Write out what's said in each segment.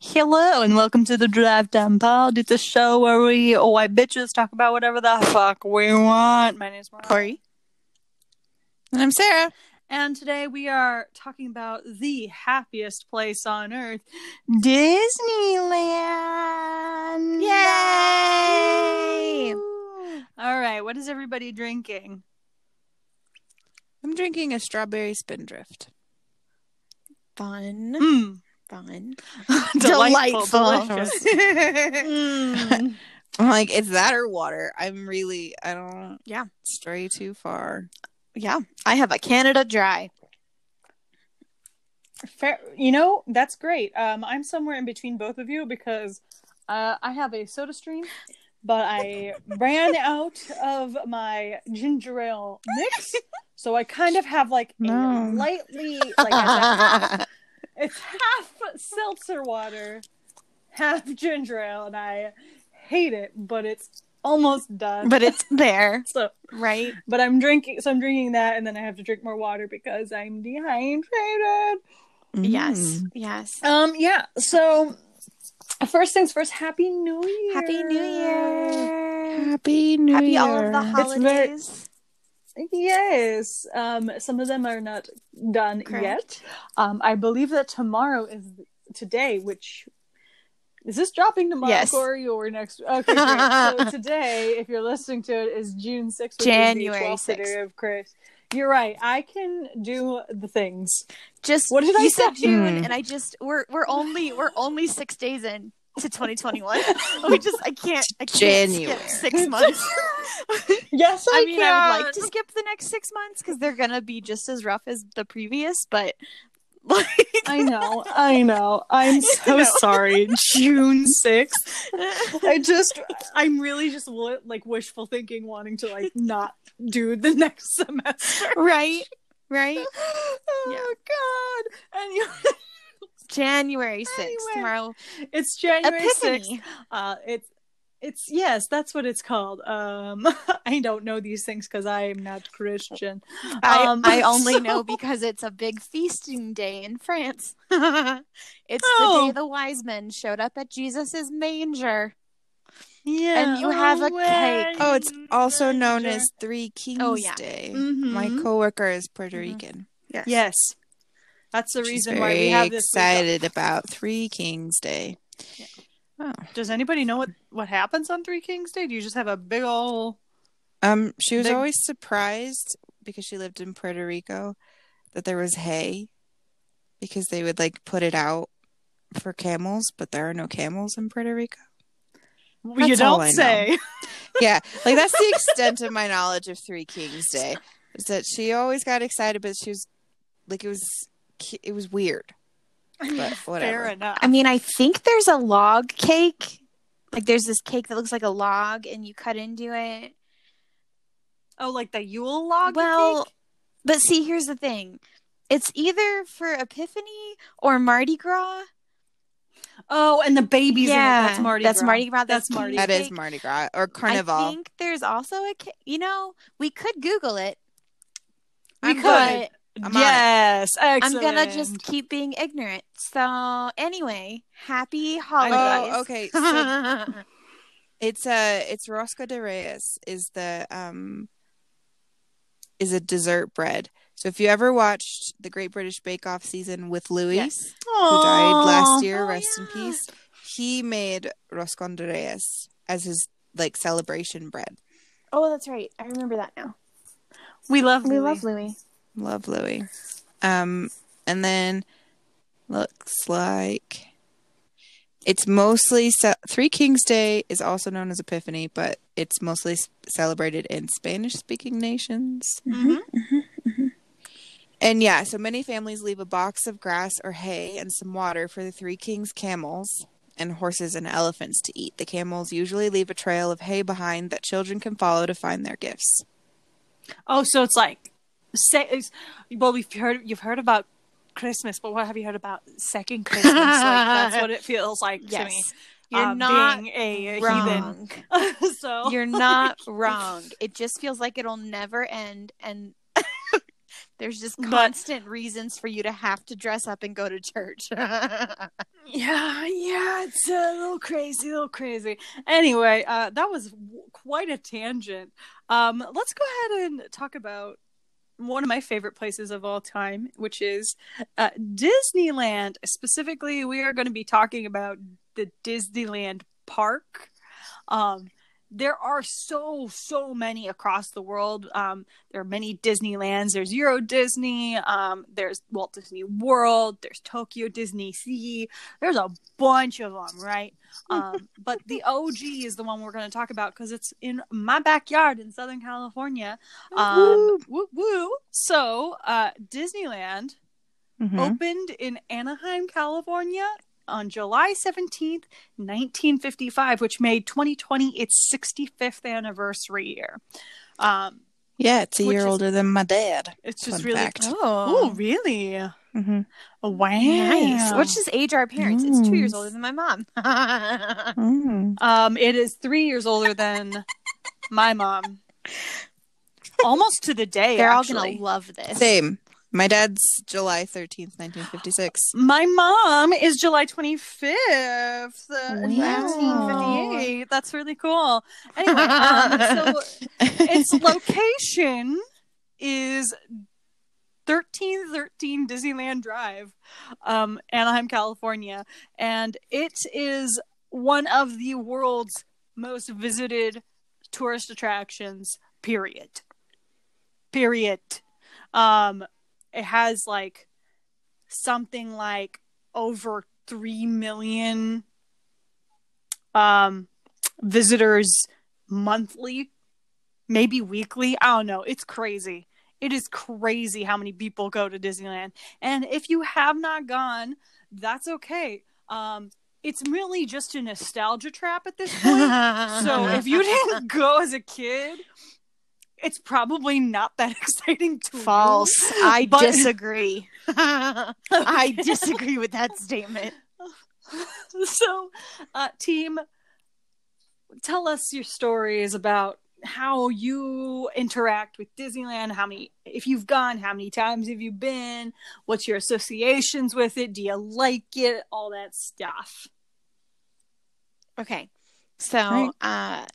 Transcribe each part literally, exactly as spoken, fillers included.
Hello and welcome to the Drive Time Pod. It's a show where we oh white bitches talk about whatever the fuck we want. My name's Mariah. Corey. And I'm Sarah. And today we are talking about the happiest place on earth, Disneyland. Yay! All right, what is everybody drinking? I'm drinking a strawberry spindrift. Fun. Mm. Fun. Delightful. Delightful. Delicious. mm. I'm like, it's that or water. I'm really, I don't Yeah. stray too far. Yeah. I have a Canada Dry. Fair, you know, that's great. Um, I'm somewhere in between both of you because uh, I have a soda stream, but I ran out of my ginger ale mix, so I kind of have like a No. lightly like a, it's half seltzer water, half ginger ale, and I hate it, but it's almost done. But it's there, so right? but I'm drinking, so I'm drinking that, and then I have to drink more water because I'm dehydrated. Mm. Yes. Yes. Um, yeah, so first things first, Happy New Year. Happy New Year. Happy New Happy Year. all of the It's very- holidays. Yes. Um, some of them are not done Correct. yet. Um, I believe that tomorrow is today, which is this dropping tomorrow, Yes. Corey, or next? Okay, great. So today, if you're listening to it, is June sixth, which January is the twelfth sixth. day of Chris. You're right. I can do the things. Just What did I you say? said June, Mm. and I just we're we're only we're only six days in to twenty twenty-one. We just I can't I can't January. skip six months. Yes, I, I mean, can. I would like to skip the next six months because they're gonna be just as rough as the previous, but like I know, I know. I'm so know. sorry. June sixth. I just, I'm really just wi- like wishful thinking, wanting to like not do the next semester. right, right. Oh God! And you, January sixth Anyway. tomorrow. it's January sixth. Epiphany. Uh, it's, it's yes, that's what it's called. Um, I don't know these things because I am not Christian. I, Um, I only so- know because it's a big feasting day in France. It's Oh. the day the wise men showed up at Jesus's manger. Yeah, And you have a when cake. Oh, it's also known manger. as Three Kings Oh, yeah. Day. Mhm. My coworker is Puerto Mhm. Rican. Yes. Yes, that's the She's reason very why we have this. week off. excited about Three Kings Day. Yeah. Oh. Does anybody know what, what happens on Three Kings Day? Do you just have a big ol' Um, she was Big- always surprised because she lived in Puerto Rico that there was hay because they would like put it out for camels, but there are no camels in Puerto Rico. you That's all don't I know. say. Yeah, like that's the extent of my knowledge of Three Kings Day. Is that she always got excited, but she was like it was it was weird. But whatever. Fair enough. I mean, I think there's a log cake. Like, there's this cake that looks like a log, and you cut into it. Oh, like the Yule log Well, cake? but see, here's the thing. It's either for Epiphany or Mardi Gras. Oh, and the babies in it. That's Mardi That's Gras. Mardi Gras. That's That's Mardi That Gras. is Mardi Gras or Carnival. I think there's also a ca- you know, we could Google it. We I'm could. But I'm on it. yes, I'm excellent. gonna just keep being ignorant. So anyway, happy holidays. Oh, okay. So it's uh it's Rosca de Reyes is the um is a dessert bread. So if you ever watched the Great British Bake Off season with Louis, Yes. who died last year, Oh, rest in yeah. peace, he made Roscon de Reyes as his like celebration bread. Oh, that's right. I remember that now. We love We Louis. love Louis. Love Louis. Um, and then looks like it's mostly ce- Three Kings Day is also known as Epiphany, but it's mostly s- celebrated in Spanish-speaking nations. Mhm. And yeah, so many families leave a box of grass or hay and some water for the Three Kings camels and horses and elephants to eat. The camels usually leave a trail of hay behind that children can follow to find their gifts. Oh, so it's like, say, it's, well, we've heard you've heard about Christmas, but what have you heard about second Christmas? Like that's what it feels like to Yes. me. You're uh, not being a wrong. heathen. So You're not wrong. It just feels like it'll never end, and There's just But- constant reasons for you to have to dress up and go to church. Yeah, yeah, it's a little crazy, a little crazy. Anyway, uh, that was w- quite a tangent. Um, let's go ahead and talk about one of my favorite places of all time, which is uh, Disneyland. Specifically, we are going to be talking about the Disneyland Park. Um, there are so, so many across the world. Um, there are many Disneylands. There's Euro Disney. Um, there's Walt Disney World. There's Tokyo Disney Sea. There's a bunch of them, right? Um, but the O G is the one we're going to talk about because it's in my backyard in Southern California. Um, Woo. woo woo. So, uh, Disneyland Mhm. opened in Anaheim, California on July seventeenth, nineteen fifty-five, which made twenty twenty its sixty-fifth anniversary year. Um, Yeah, it's a Which year is- older than my dad. it's just Fun really fact. Oh, really? hmm Oh, wow. Nice. Which is age our parents? It's two years Nice. older than my mom. Mm. Um, it is three years older than my mom. Almost to the day, They're all actually. gonna love this. Same. My dad's July thirteenth, nineteen fifty-six. My mom is July twenty-fifth, uh, Wow. nineteen fifty-eight. That's really cool. Anyway, um, so its location is thirteen thirteen Disneyland Drive, um, Anaheim, California. And it is one of the world's most visited tourist attractions, period. Period. Um, it has like something like over three million um, visitors monthly, maybe weekly. I don't know. It's crazy. It is crazy how many people go to Disneyland. And if you have not gone, that's okay. Um, it's really just a nostalgia trap at this point. So if you didn't go as a kid, it's probably not that exciting to False. you. I But- disagree. I disagree with that statement. So, uh, team, tell us your stories about how you interact with Disneyland. How many, if you've gone, how many times have you been? What's your associations with it? Do you like it? All that stuff. Okay. So, Right. uh,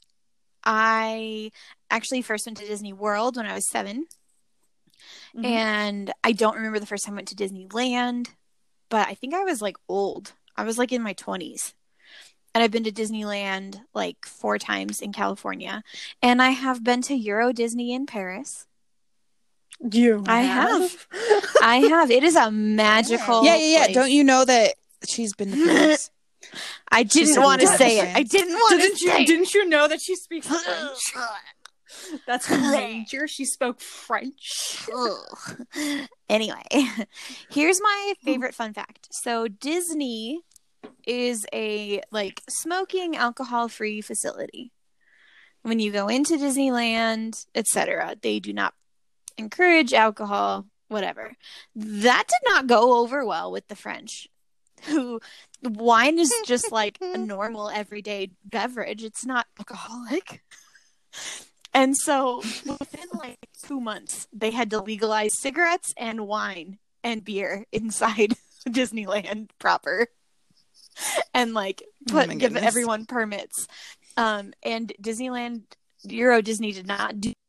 I actually first went to Disney World when I was seven. Mhm. And I don't remember the first time I went to Disneyland, but I think I was like old. I was like in my twenties. And I've been to Disneyland like four times in California. And I have been to Euro Disney in Paris. You I have. I have. It is a magical Yeah, yeah, yeah. place. Don't you know that she's been to Paris? I She didn't said want to you say did. it. I didn't want to Didn't say you? it. Didn't you know that she speaks French? That's major. She spoke French. Ugh. Anyway, here's my favorite fun fact. So Disney is a like smoking alcohol-free facility. When you go into Disneyland, et cetera, they do not encourage alcohol, whatever. That did not go over well with the French. Who wine is just like a normal everyday beverage. It's not alcoholic. And so within like two months, they had to legalize cigarettes and wine and beer inside Disneyland proper. And like Oh put my give goodness. everyone permits. Um, and Disneyland, Euro Disney did not do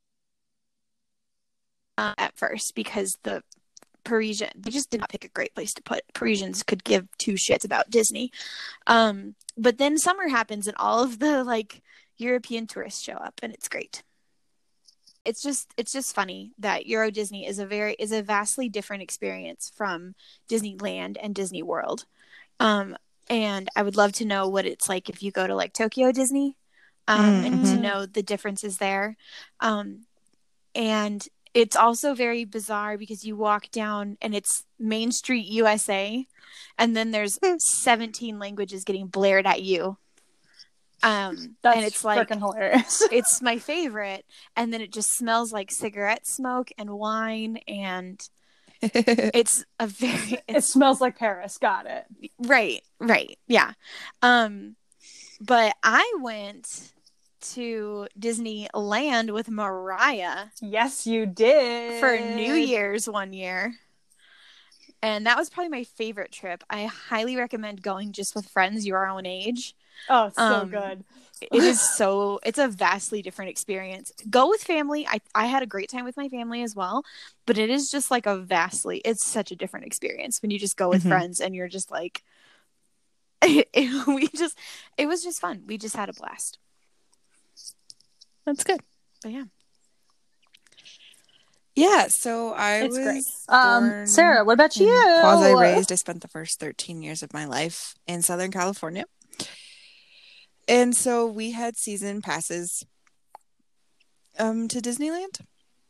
uh, at first because the Parisian, they just did not pick a great place to put. Parisians could give two shits about Disney. Um, but then summer happens and all of the like European tourists show up and it's great. It's just it's just funny that Euro Disney is a very is a vastly different experience from Disneyland and Disney World. Um, and I would love to know what it's like if you go to like Tokyo Disney, um, and to Mhm. know the differences there. Um, and it's also very bizarre because you walk down and it's Main Street U S A, and then there's seventeen languages getting blared at you. Um, That's and it's like freaking hilarious. it's my favorite, and then it just smells like cigarette smoke and wine, and it's a very It it's smells like Paris. Got it. right right yeah um but I went to Disneyland with Mariah Yes, you did. for New Year's one year. And that was probably my favorite trip. I highly recommend going just with friends your own age. Oh, it's so Um, good. It is so, it's a vastly different experience. Go with family. I, I had a great time with my family as well, but it is just like a vastly, it's such a different experience when you just go with Mhm. friends and you're just like, it, we just, it was just fun. We just had a blast. That's good. But yeah. Yeah, so I It's was great. Um, born Sarah, what about and you? quasi raised. I spent the first thirteen years of my life in Southern California. And so we had season passes um, to Disneyland.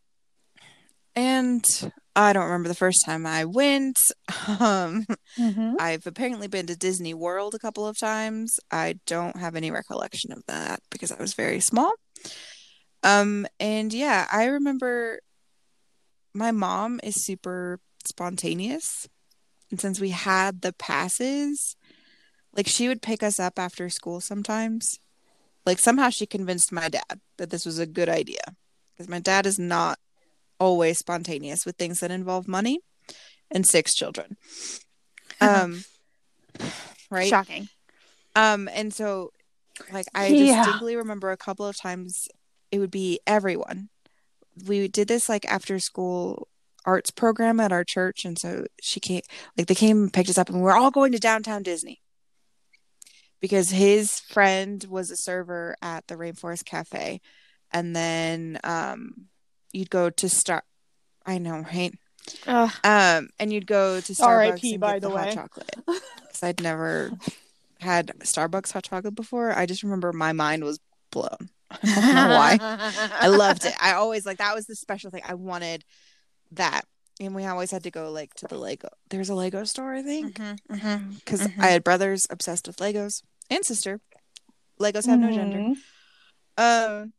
And I don't remember the first time I went. Um, Mhm. I've apparently been to Disney World a couple of times. I don't have any recollection of that because I was very small. Um, and yeah, I remember my mom is super spontaneous. And since we had the passes, like she would pick us up after school sometimes. Like somehow she convinced my dad that this was a good idea. Because my dad is not always spontaneous with things that involve money and six children. Um, right? Shocking. Um, and so like I Yeah. distinctly remember a couple of times it would be everyone. We did this like after school arts program at our church, and so she came, like they came and picked us up, and we we're all going to downtown Disney because his friend was a server at the Rainforest Cafe, and then um, you'd go to Star. I know, right? Ugh. Um, and you'd go to R I Starbucks P, and by get the, the hot way. chocolate because I'd never had Starbucks hot chocolate before. I just remember my mind was blown. I don't know why. I loved it. I always like that was the special thing. I wanted that, and we always had to go like to the Lego. There's a Lego store, I think, because Mhm, mhm, mhm. I had brothers obsessed with Legos and sister. Legos have no gender. Mhm. Um,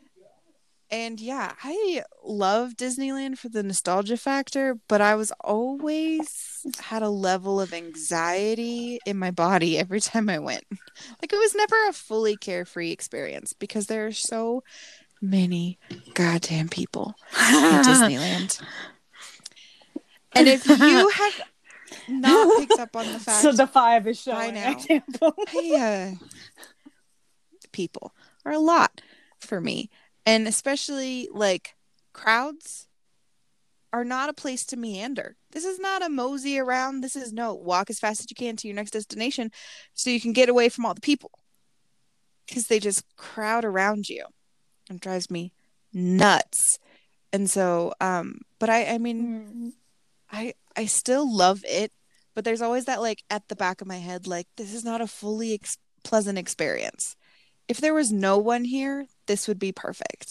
and yeah, I love Disneyland for the nostalgia factor, but I was always had a level of anxiety in my body every time I went. Like it was never a fully carefree experience because there are so many goddamn people at Disneyland. And if you have not picked up on the fact, So the five is by showing. I now, can't believe. I, uh, people are a lot for me. And especially like crowds are not a place to meander. This is not a mosey around. This is no walk as fast as you can to your next destination so you can get away from all the people. Because they just crowd around you. It drives me nuts. And so, um, but I, I mean, Mm. I, I still love it, but there's always that like at the back of my head, like this is not a fully ex- pleasant experience. If there was no one here, this would be perfect.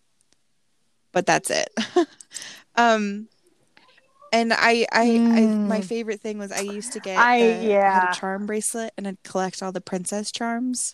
But that's it. um, and I, I, I, my Mm. favorite thing was I used to get, I the, I had yeah. a charm bracelet and I'd collect all the princess charms.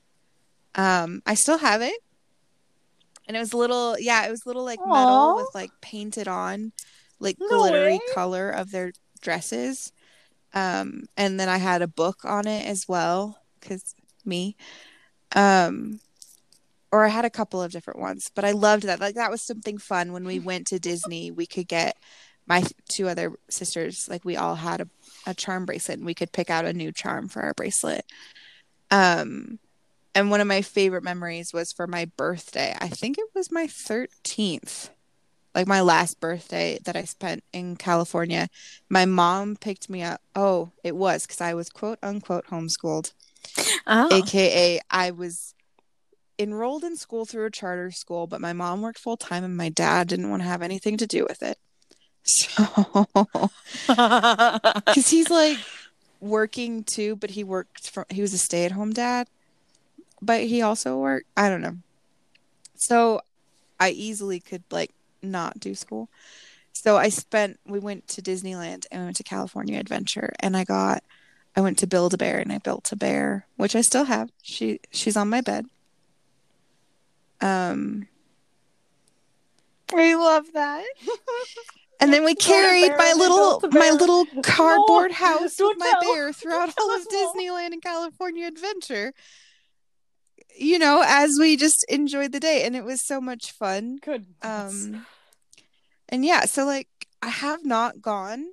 Um, I still have it. And it was little, yeah, it was little like metal Aw. with like painted on, like No glittery way. color of their dresses. Um, and then I had a book on it as well, because me. Um, or I had a couple of different ones, but I loved that. Like that was something fun when we went to Disney. We could get my two other sisters, like we all had a, a charm bracelet, and we could pick out a new charm for our bracelet. Um. And one of my favorite memories was for my birthday. I think it was my thirteenth, like my last birthday that I spent in California. My mom picked me up. Oh, it was because I was quote unquote homeschooled, Oh. A K A I was enrolled in school through a charter school, but my mom worked full time and my dad didn't want to have anything to do with it. So, because he's like working too, but he worked from, he was a stay at home dad. But he also worked, I don't know. So I easily could like not do school. So I spent, we went to Disneyland and we went to California Adventure, and I got, I went to Build-A-Bear and I built a bear, which I still have. She, she's on my bed. Um, I love that. and then we carried Build-A-Bear my and little, Built-A-Bear. my little cardboard No, house with don't my tell. bear throughout Don't all of tell. Disneyland and California Adventure. you know, as we just enjoyed the day, and it was so much fun. Good. Um, and yeah, so like I have not gone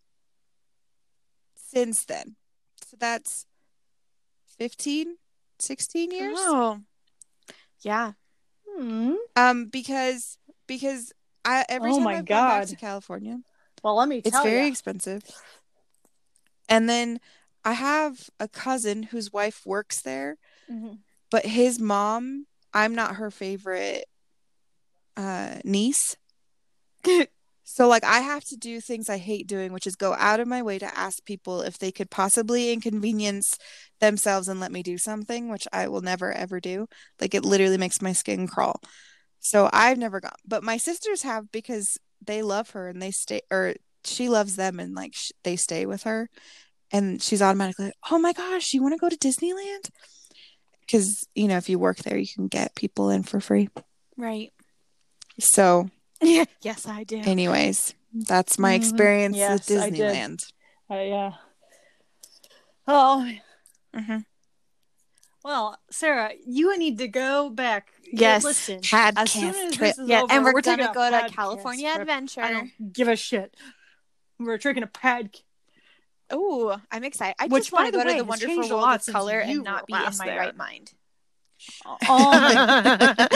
since then. So that's fifteen, sixteen years. Oh, yeah. Hmm. Um, because because I every Oh time my I've gone back God. to California, Well, let me it's tell very you. expensive. And then I have a cousin whose wife works there, Mm-hmm. but his mom, I'm not her favorite uh, niece. So like I have to do things I hate doing, which is go out of my way to ask people if they could possibly inconvenience themselves and let me do something, which I will never ever do. Like it literally makes my skin crawl. So I've never gone, but my sisters have because they love her and they stay, or she loves them and like sh- they stay with her, and she's automatically like, oh my gosh, you want to go to Disneyland? Because you know if you work there, you can get people in for free. Right. So Yes, I do. anyways, that's my Mhm. experience Yes, with I did. Disneyland. Uh, yeah. Oh, Mm-hmm. well, Sarah, you need to go back. Yes. Listen, Podcast as soon as trip. this is Yeah, over, and we're, we're gonna taking a go to podcast California trip. Adventure. I don't give a shit. We're taking a pad. Oh, I'm excited. I Which, just want by to the go to way, the has wonderful changed a world lot of since color you and not were be in last my there. right mind. Oh my!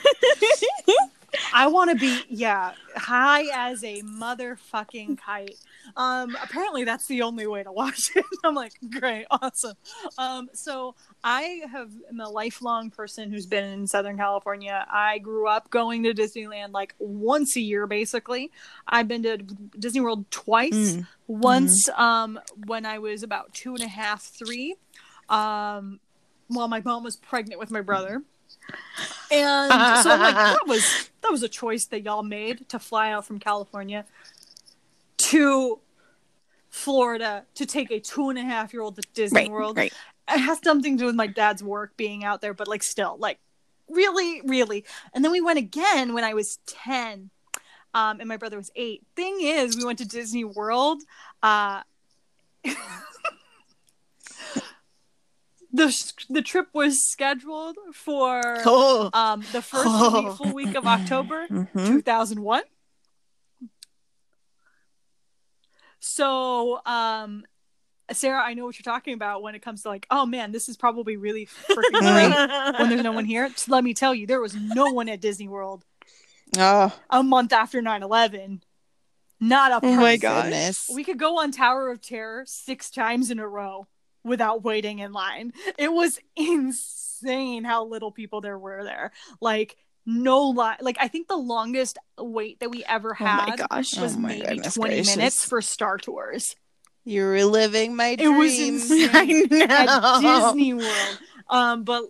I want to be yeah high as a motherfucking kite. Um, apparently that's the only way to watch it. I'm like, great, awesome. Um, so I have am a lifelong person who's been in Southern California. I grew up going to Disneyland like once a year, basically. I've been to Disney World twice. Mm. Once um when I was about two and a half, three. Um, while my mom was pregnant with my brother. And so I'm like, that was that was a choice that y'all made to fly out from California to Florida to take a two and a half year old to Disney Right, World. right. It has something to do with my dad's work being out there, but like still, like really, really. And then we went again when I was ten, um, and my brother was eight. Thing is, we went to Disney World. Uh, the the trip was scheduled for Oh. um the first Oh. week, full week of October Mhm. two thousand one. So um Sarah, I know what you're talking about when it comes to like, oh man, this is probably really freaking great when there's no one here. Just let me tell you, there was no one at Disney World Oh, a month after nine eleven. Not a person. Oh my gosh. goodness. We could go on Tower of Terror six times in a row without waiting in line. It was insane how little people there were there. Like no line. Like I think the longest wait that we ever Oh my had gosh. was Oh my maybe goodness twenty gracious. minutes for Star Tours. You're reliving my It was dreams. insane. I know. At Disney World. Um, but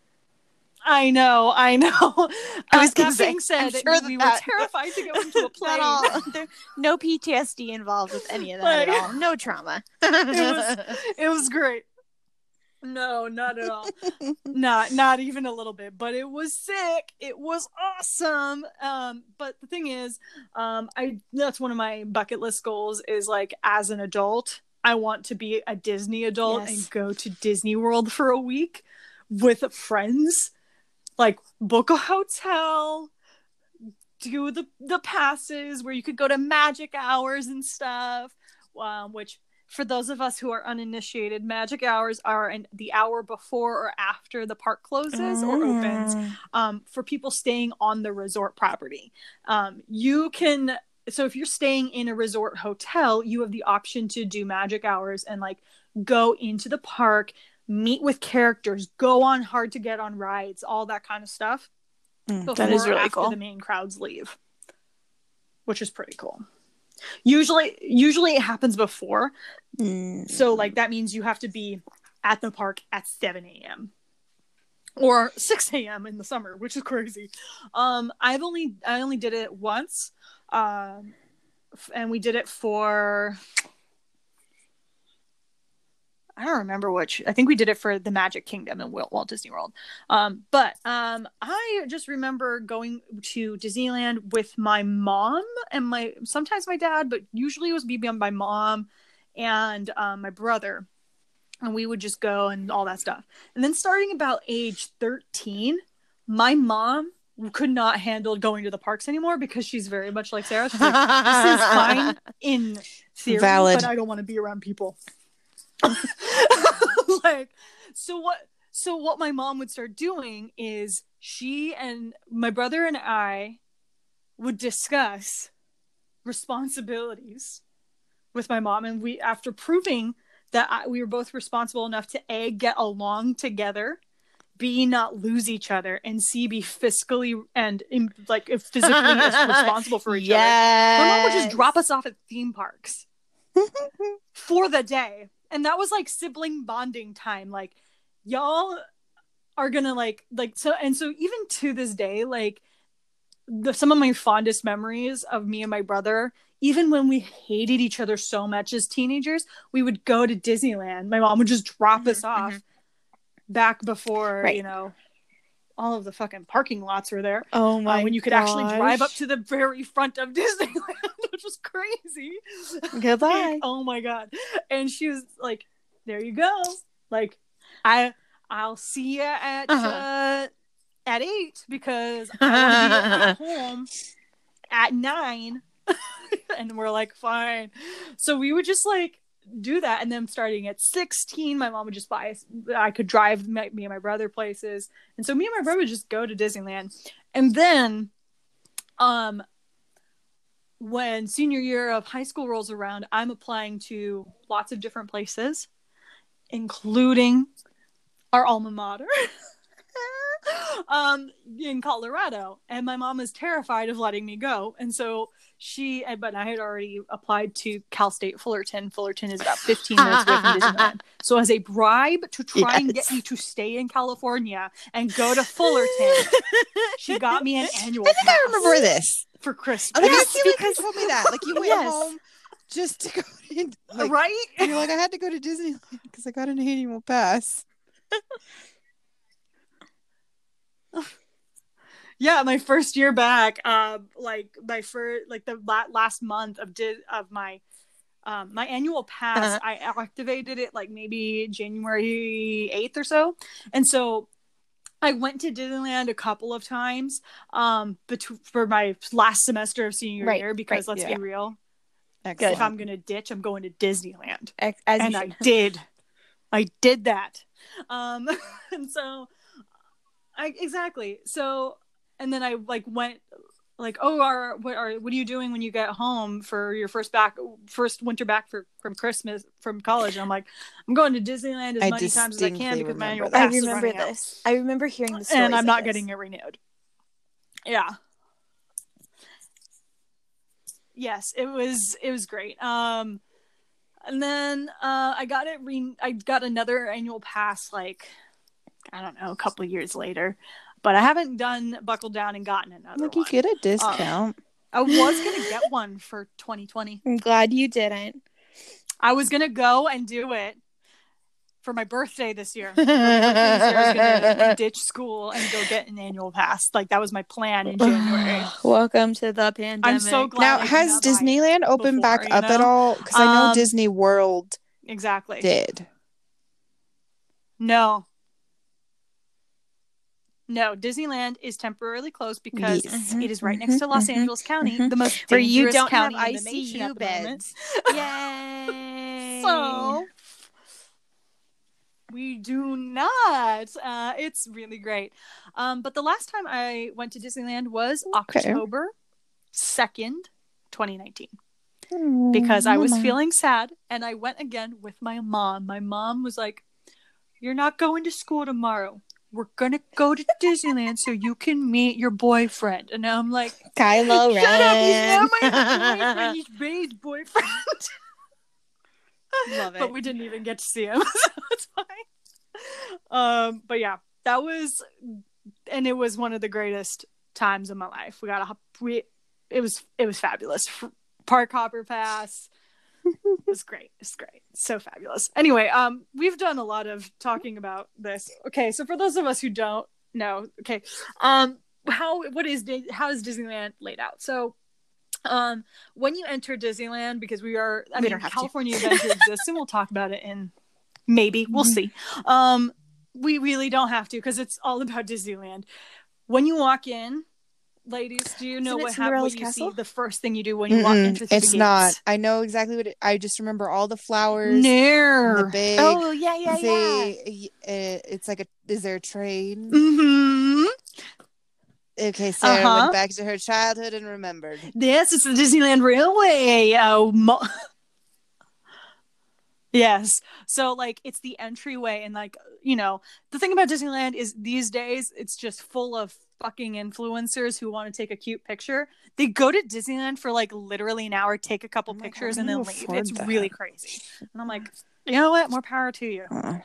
I know, I know. I was Uh, gonna that say, being said, I'm sure we that were terrified to go into a plane. Not all, there, no P T S D involved with any of that Like- at all. No trauma. was- It was great. No, not at all. not not even a little bit. But it was sick. It was awesome. Um, but the thing is, um, I that's one of my bucket list goals is like as an adult, I want to be a Disney adult Yes. and go to Disney World for a week with friends. Like book a hotel, do the the passes where you could go to magic hours and stuff. Um, which for those of us who are uninitiated, magic hours are in the hour before or after the park closes or opens. Um, for people staying on the resort property, um, you can. So if you're staying in a resort hotel, you have the option to do magic hours and like go into the park, meet with characters, go on hard to get on rides, all that kind of stuff. Mm, Before that is or really after cool. the main crowds leave, which is pretty cool. Usually, usually it happens before. Mm. So like that means you have to be at the park at seven a.m. or six a.m. in the summer, which is crazy. Um, I've only I only did it once, um, f- and we did it for. I don't remember which. I think we did it for the Magic Kingdom in Walt Walt Disney World. Um, but um, I just remember going to Disneyland with my mom and my sometimes my dad, but usually it was me and my mom and um, my brother. and we would just go and all that stuff. And then starting about age thirteen, my mom could not handle going to the parks anymore because she's very much like Sarah. She's like, this is fine in theory, Valid. but I don't want to be around people. Like, so what? So what my mom would start doing is she and my brother and I would discuss responsibilities with my mom, and we, after proving that I, we were both responsible enough to A, get along together, B, not lose each other, and C, be fiscally and in, like physically responsible for each yes. other. My mom would just drop us off at theme parks for the day, and that was like sibling bonding time. Like, y'all are gonna like like so, and so even to this day, like the some of my fondest memories of me and my brother, even when we hated each other so much as teenagers, we would go to Disneyland. My mom would just drop Mm-hmm, us off mm-hmm. back before, Right. you know, all of the fucking parking lots were there. Oh my uh, when you could gosh. actually drive up to the very front of Disneyland, which was crazy. Goodbye. Like, oh my god. And she was like, there you go. Like, I I'll see you at Uh-huh. uh, at eight because I want to be at home at nine. And we're like, fine. So we would just like do that, and then starting at sixteen, my mom would just buy us, I could drive my, me and my brother places, and so me and my brother would just go to Disneyland. And then um when senior year of high school rolls around, I'm applying to lots of different places, including our alma mater. um in Colorado, and my mom is terrified of letting me go, and so she but I had already applied to Cal State Fullerton. Fullerton is about fifteen minutes away from Disneyland. So as a bribe to try Yes. and get me to stay in California and go to Fullerton, she got me an annual I think pass I remember this. for Christmas. Like, Yes, I feel like you because- told me that. Like, you went Yes. home just to go in. Like, Right? and you're like, I had to go to Disneyland because I got an annual pass. Yeah, my first year back, um, like my first, like the la- last month of di- of my um my annual pass, Uh-huh. I activated it like maybe January eighth or so, and so I went to Disneyland a couple of times, um, bet- for my last semester of senior Right, year because right, let's yeah. be real, Excellent. if I'm gonna ditch, I'm going to Disneyland. As you And I did. I did that. Um, and so, I exactly. So, and then I like went like, oh, are what are what are you doing when you get home for your first back first winter back for from Christmas from college? And I'm like, I'm going to Disneyland as I many times as I can distinctly because my remember annual that. I pass is remember running out. this. I remember hearing the stories And I'm of not this. getting it renewed. Yeah. Yes, it was it was great. Um, and then uh, I got it. Re- I got another annual pass like I don't know a couple of years later, but I haven't done buckled down and gotten another Like, you one. get a discount. I was gonna get one for twenty twenty. I'm glad you didn't. I was gonna go and do it for my birthday this year. For my birthday this year, I was gonna ditch school and go get an annual pass. Like that was my plan in January. Welcome to the pandemic. I'm so glad. Now, I did has not buy Disneyland opened before, back you up at know? all? Because I know Um, Disney World it. Exactly. did. No. No, Disneyland is temporarily closed because Yes. it is right next to Los Mhm, Angeles County, mhm. the most Where you dangerous don't have county in I the C nation U at the moment. beds. Yay! So we do not. Uh, it's really great. Um, but the last time I went to Disneyland was Okay. October second, twenty nineteen. Because I was Mama. feeling sad, and I went again with my mom. My mom was like, "You're not going to school tomorrow. We're gonna go to Disneyland so you can meet your boyfriend." And I'm like, Kylo Ren. "Shut up! He's not my boyfriend. He's Ray's boyfriend." Love it. But we didn't even get to see him, so it's fine. Um, but yeah, that was, and it was one of the greatest times of my life. We got a we, it was it was fabulous. Park hopper pass. It was great. It's great. So fabulous. Anyway, um, we've done a lot of talking about this. Okay, so for those of us who don't know, okay, um, how what is Di- how is Disneyland laid out? So, um, when you enter Disneyland, because we are, I We mean, don't have to. California Adventure exists, and we'll talk about it in Maybe. We'll Mhm. see. Um, we really don't have to because it's all about Disneyland. When you walk in, ladies, do you know Isn't it what, hap- Cinderella's what you castle? see? The first thing you do when you walk Mm-mm, enter through the it's gates. not. I know exactly what it, I just remember all the flowers and the No. big Oh yeah, yeah, yeah. thing. uh, It's like a. Is there a train? Mm-hmm. Okay, Sarah Uh-huh. went back to her childhood and remembered. Yes, it's the Disneyland Railway. Oh, mo- yes. So, like, it's the entryway. And, like, you know, the thing about Disneyland is these days, it's just full of fucking influencers who want to take a cute picture. They go to Disneyland for, like, literally an hour, take a couple I'm like, how pictures, do and you then leave. afford It's that? really crazy. And I'm like, you know what? More power to you. Uh,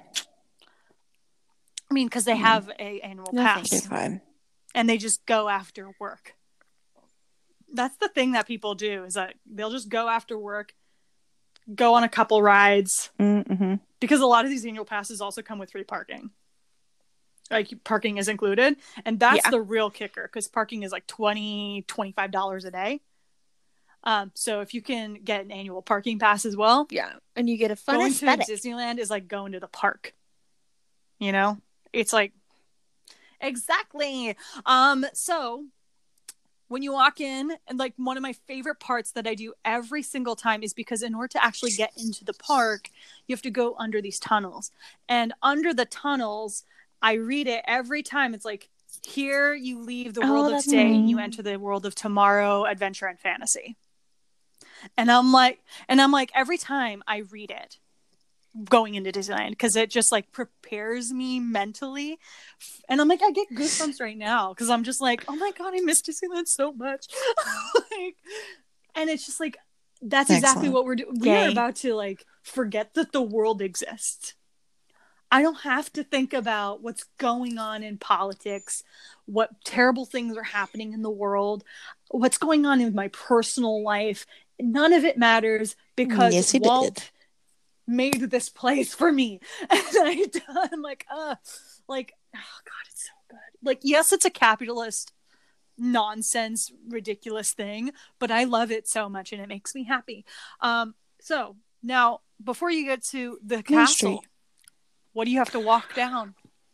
I mean, because they Hmm. have a annual No, pass. thank okay, fine. And they just go after work. That's the thing that people do, is that they'll just go after work, go on a couple rides, Mm-hmm. because a lot of these annual passes also come with free parking. Like, parking is included, and that's Yeah. the real kicker, because parking is like twenty dollars, twenty-five dollars a day. Um, so if you can get an annual parking pass as well, Yeah, and you get a fun going aesthetic. to Disneyland is like going to the park. You know, it's like exactly. Um, so when you walk in, and like one of my favorite parts that I do every single time is because in order to actually get into the park, you have to go under these tunnels. And under the tunnels, I read it every time. It's like, here you leave the Oh, world of that's today and you right. enter the world of tomorrow, adventure and fantasy. And I'm like, and I'm like, every time I read it, going into Disneyland, because it just like prepares me mentally, and I'm like, I get goosebumps right now because I'm just like, oh my god, I miss Disneyland so much. Like, and it's just like, that's exactly Excellent. what we're doing. We are Yay. about to like forget that the world exists. I don't have to think about what's going on in politics, what terrible things are happening in the world, what's going on in my personal life. None of it matters because Yes, he Walt did. made this place for me. And I, I'm like, uh, like, oh god, it's so good. Like, yes, it's a capitalist nonsense, ridiculous thing, but I love it so much and it makes me happy. Um, so now, before you get to the Main castle, Street. what do you have to walk down?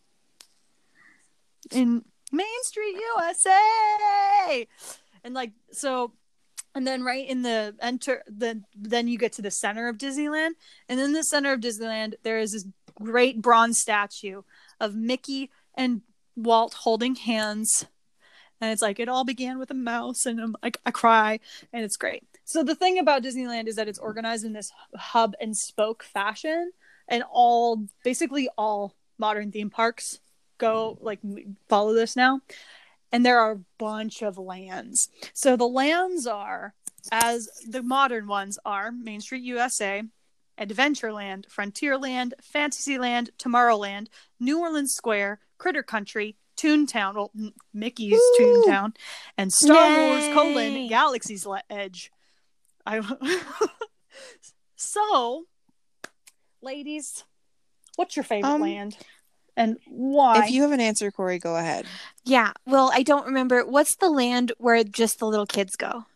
In Main Street, U S A! And like, so, and then right in the enter, the then you get to the center of Disneyland. And in the center of Disneyland, there is this great bronze statue of Mickey and Walt holding hands. And it's like, it all began with a mouse, and I'm like, I cry, and it's great. So the thing about Disneyland is that it's organized in this hub and spoke fashion, and all, basically all modern theme parks go, like, follow this now. And there are a bunch of lands. So the lands are, as the modern ones are, Main Street U S A, Adventureland, Frontierland, Fantasyland, Tomorrowland, New Orleans Square, Critter Country, Toontown, well, Mickey's Woo! Toontown, and Star Yay! Wars colon Galaxy's Edge. I So, ladies, what's your favorite Um, land, and why? If you have an answer, Corey, go ahead. Yeah, well, I don't remember. What's the land where just the little kids go?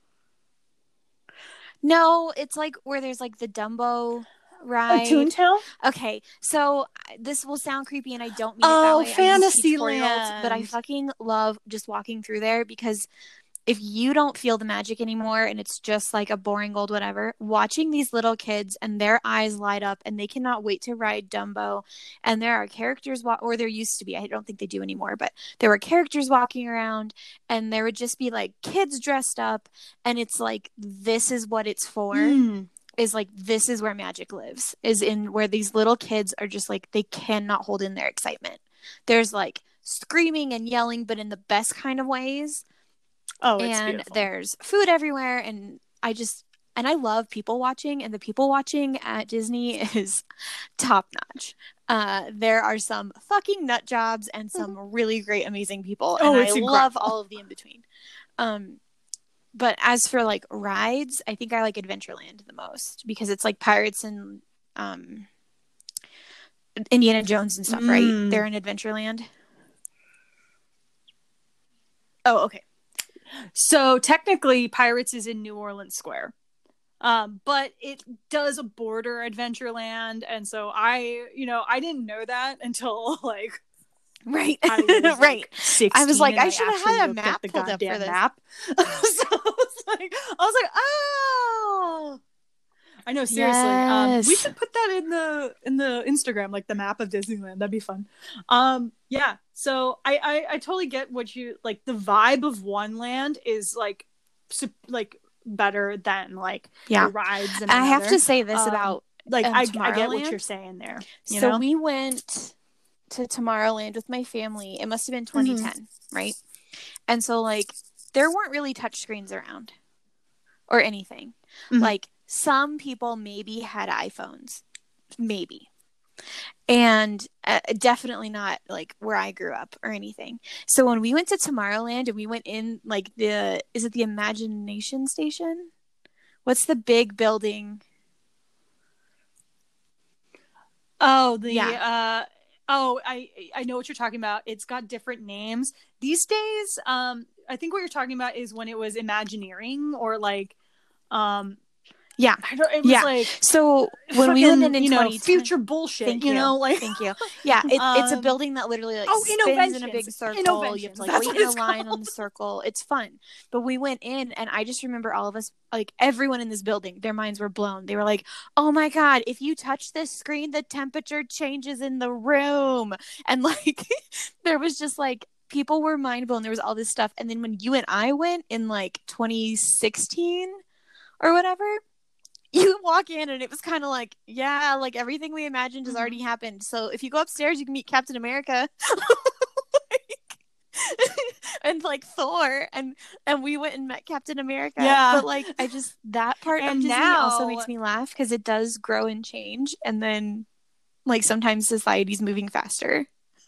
No, it's like where there's like the Dumbo A ride. Toontown? Okay, so I- this will sound creepy, and I don't mean it that Oh, way. I used to teach four-year-olds, but I Fantasyland. fucking love just walking through there because if you don't feel the magic anymore and it's just like a boring old whatever, watching these little kids and their eyes light up and they cannot wait to ride Dumbo, and there are characters wa- or there used to be, I don't think they do anymore, but there were characters walking around and there would just be like kids dressed up, and it's like, this is what it's for. Mm. Is like, this is where magic lives, is in where these little kids are just like, they cannot hold in their excitement. There's like screaming and yelling, but in the best kind of ways. Oh, it's And beautiful. there's food everywhere, and I just, and I love people watching, and the people watching at Disney is top notch. Uh, there are some fucking nut jobs and some really great, amazing people, Oh, and I it's love incredible. all of the in between. Um, but as for like rides, I think I like Adventureland the most because it's like Pirates and um, Indiana Jones and stuff, right? Mm. They're in Adventureland. Oh, okay. So technically, Pirates is in New Orleans Square. Um, but it does border Adventureland, and so I, you know, I didn't know that until like Right. I was like right. sixteen. I was like, and I should have actually had a looked at map the pulled up for goddamn this. map. So I was like, I was like, oh. I know, seriously. Um, we Yes. should put that in the in the Instagram, like the map of Disneyland. That'd be fun. Um, yeah. So I, I I totally get what you like. The vibe of one land is like, sup- like better than like Yeah. the rides. And I have another. to say this Um, about like um, I I get what Tomorrowland. you're saying there. You so know? we went to Tomorrowland with my family. It must have been twenty ten, mm-hmm. right? And so like there weren't really touchscreens around or anything. Mm-hmm. Like some people maybe had iPhones, maybe. And uh, definitely not like where I grew up or anything. So when we went to Tomorrowland and we went in like the, is it the Imagination Station? What's the big building? Oh, the, yeah. uh, oh, I, I know what you're talking about. It's got different names. These days, um, I think what you're talking about is when it was Imagineering or like, um, yeah, I don't, it was yeah. like so when fucking, we went in in you know, twenty ten, future bullshit. Thank you you. know, like thank you. Yeah, it, um, it's a building that literally like oh, spins in a big circle. You have to like That's wait in a line called. on the circle. It's fun. But we went in, and I just remember all of us, like everyone in this building, their minds were blown. They were like, "Oh my god! If you touch this screen, the temperature changes in the room," and like there was just like. People were mind blown. There was all this stuff. And then when you and I went in like twenty sixteen or whatever, you walk in and it was kind of like, yeah, like everything we imagined has already happened. So if you go upstairs, you can meet Captain America. like, and like Thor. And and we went and met Captain America. Yeah. But like, I just, that part and of Disney now... also makes me laugh because it does grow and change. And then like sometimes society's moving faster.